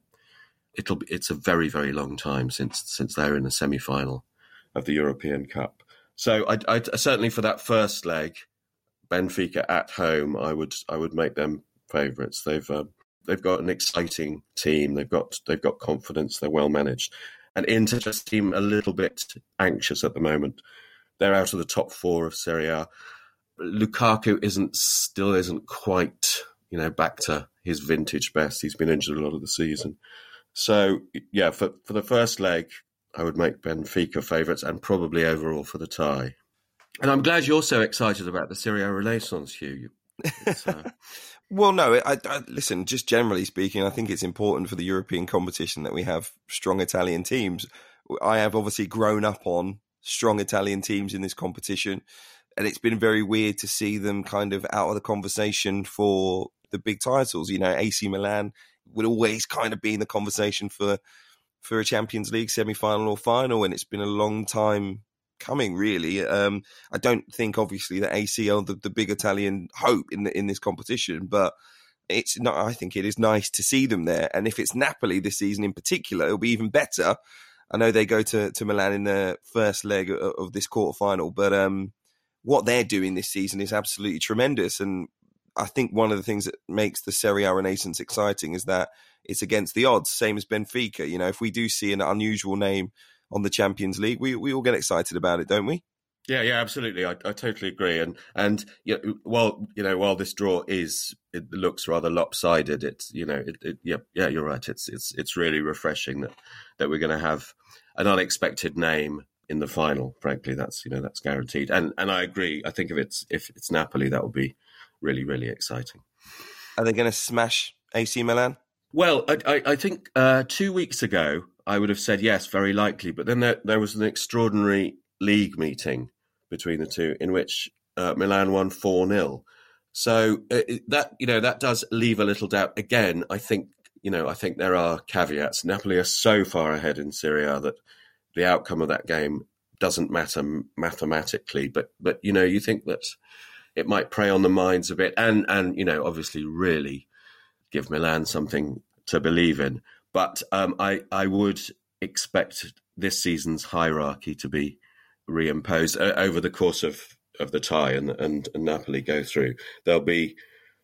Speaker 10: It's a very, very long time since they're in the semi-final of the European Cup. So I certainly for that first leg, Benfica at home, I would make them favourites. They've got an exciting team. They've got confidence. They're well managed, and Inter just seem a little bit anxious at the moment. They're out of the top 4 of Serie A. Lukaku still isn't quite back to his vintage best. He's been injured a lot of the season. So yeah, for the first leg, I would make Benfica favourites and probably overall for the tie. And I'm glad you're so excited about the Serie A Renaissance, Hugh.
Speaker 4: Well, no, I listen, just generally speaking, I think it's important for the European competition that we have strong Italian teams. I have obviously grown up on strong Italian teams in this competition, and it's been very weird to see them kind of out of the conversation for the big titles. AC Milan would always kind of be in the conversation for a Champions League semi-final or final, and it's been a long time coming, really. I don't think, obviously, that AC are the big Italian hope in this competition, but it's not. I think it is nice to see them there, and if it's Napoli this season in particular, it'll be even better. I know they go to Milan in the first leg of this quarterfinal, but what they're doing this season is absolutely tremendous, and I think one of the things that makes the Serie A Renaissance exciting is that it's against the odds, same as Benfica. If we do see an unusual name on the Champions League, we all get excited about it, don't we?
Speaker 10: Yeah, absolutely. I totally agree. And while this draw it looks rather lopsided, it's you're right. It's really refreshing that we're going to have an unexpected name in the final. Frankly, that's guaranteed. And I agree. I think if it's Napoli, that will be really, really exciting.
Speaker 4: Are they going to smash AC Milan?
Speaker 10: Well, I think 2 weeks ago I would have said yes, very likely. But then there was an extraordinary league meeting between the two in which Milan won 4-0. So that does leave a little doubt. Again, I think there are caveats. Napoli are so far ahead in Serie A that the outcome of that game doesn't matter mathematically. But you think that it might prey on the minds a bit, and obviously really give Milan something to believe in. But I would expect this season's hierarchy to be reimposed over the course of the tie and Napoli go through. They'll be,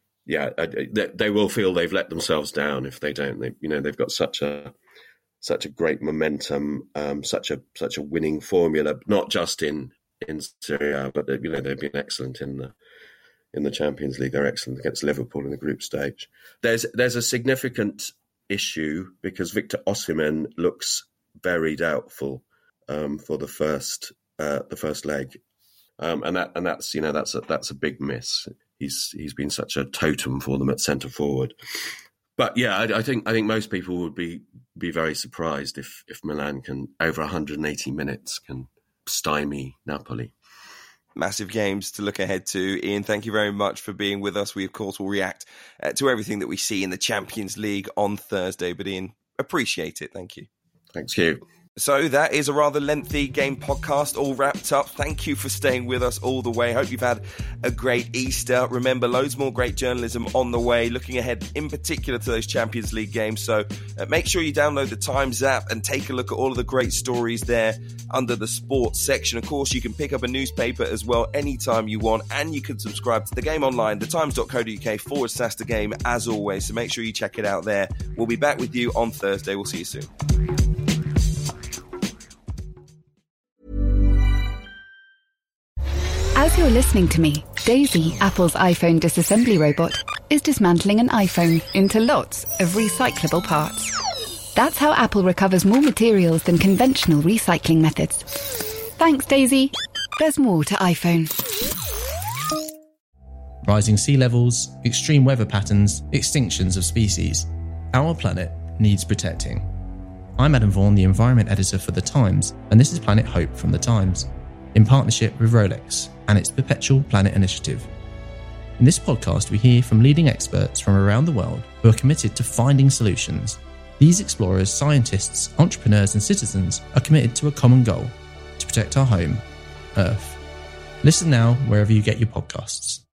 Speaker 10: they will feel they've let themselves down if they don't. They've got such a great momentum, such a winning formula, not just in Serie A, but they've been excellent in the Champions League. They're excellent against Liverpool in the group stage. There's a significant issue because Victor Osimhen looks very doubtful for the first leg, and that's a big miss. He's been such a totem for them at centre forward. But yeah, I think most people would be very surprised if Milan can over 180 minutes can stymie Napoli.
Speaker 4: Massive games to look ahead to. Ian, thank you very much for being with us. We, of course, will react to everything that we see in the Champions League on Thursday. But Ian, appreciate it. Thank you.
Speaker 10: Thanks, Hugh.
Speaker 4: So that is a rather lengthy game podcast all wrapped up. Thank you for staying with us all the way. Hope you've had a great Easter. Remember, loads more great journalism on the way, looking ahead in particular to those Champions League games. So make sure you download the Times app and take a look at all of the great stories there under the sports section. Of course, you can pick up a newspaper as well anytime you want, and you can subscribe to The Game online, thetimes.co.uk/The Game as always. So make sure you check it out there. We'll be back with you on Thursday. We'll see you soon.
Speaker 1: As you're listening to me, Daisy, Apple's iPhone disassembly robot, is dismantling an iPhone into lots of recyclable parts. That's how Apple recovers more materials than conventional recycling methods. Thanks, Daisy. There's more to iPhone.
Speaker 11: Rising sea levels, extreme weather patterns, extinctions of species. Our planet needs protecting. I'm Adam Vaughan, the Environment Editor for The Times, and this is Planet Hope from The Times, in partnership with Rolex and its Perpetual Planet Initiative. In this podcast, we hear from leading experts from around the world who are committed to finding solutions. These explorers, scientists, entrepreneurs and citizens are committed to a common goal: to protect our home, Earth. Listen now wherever you get your podcasts.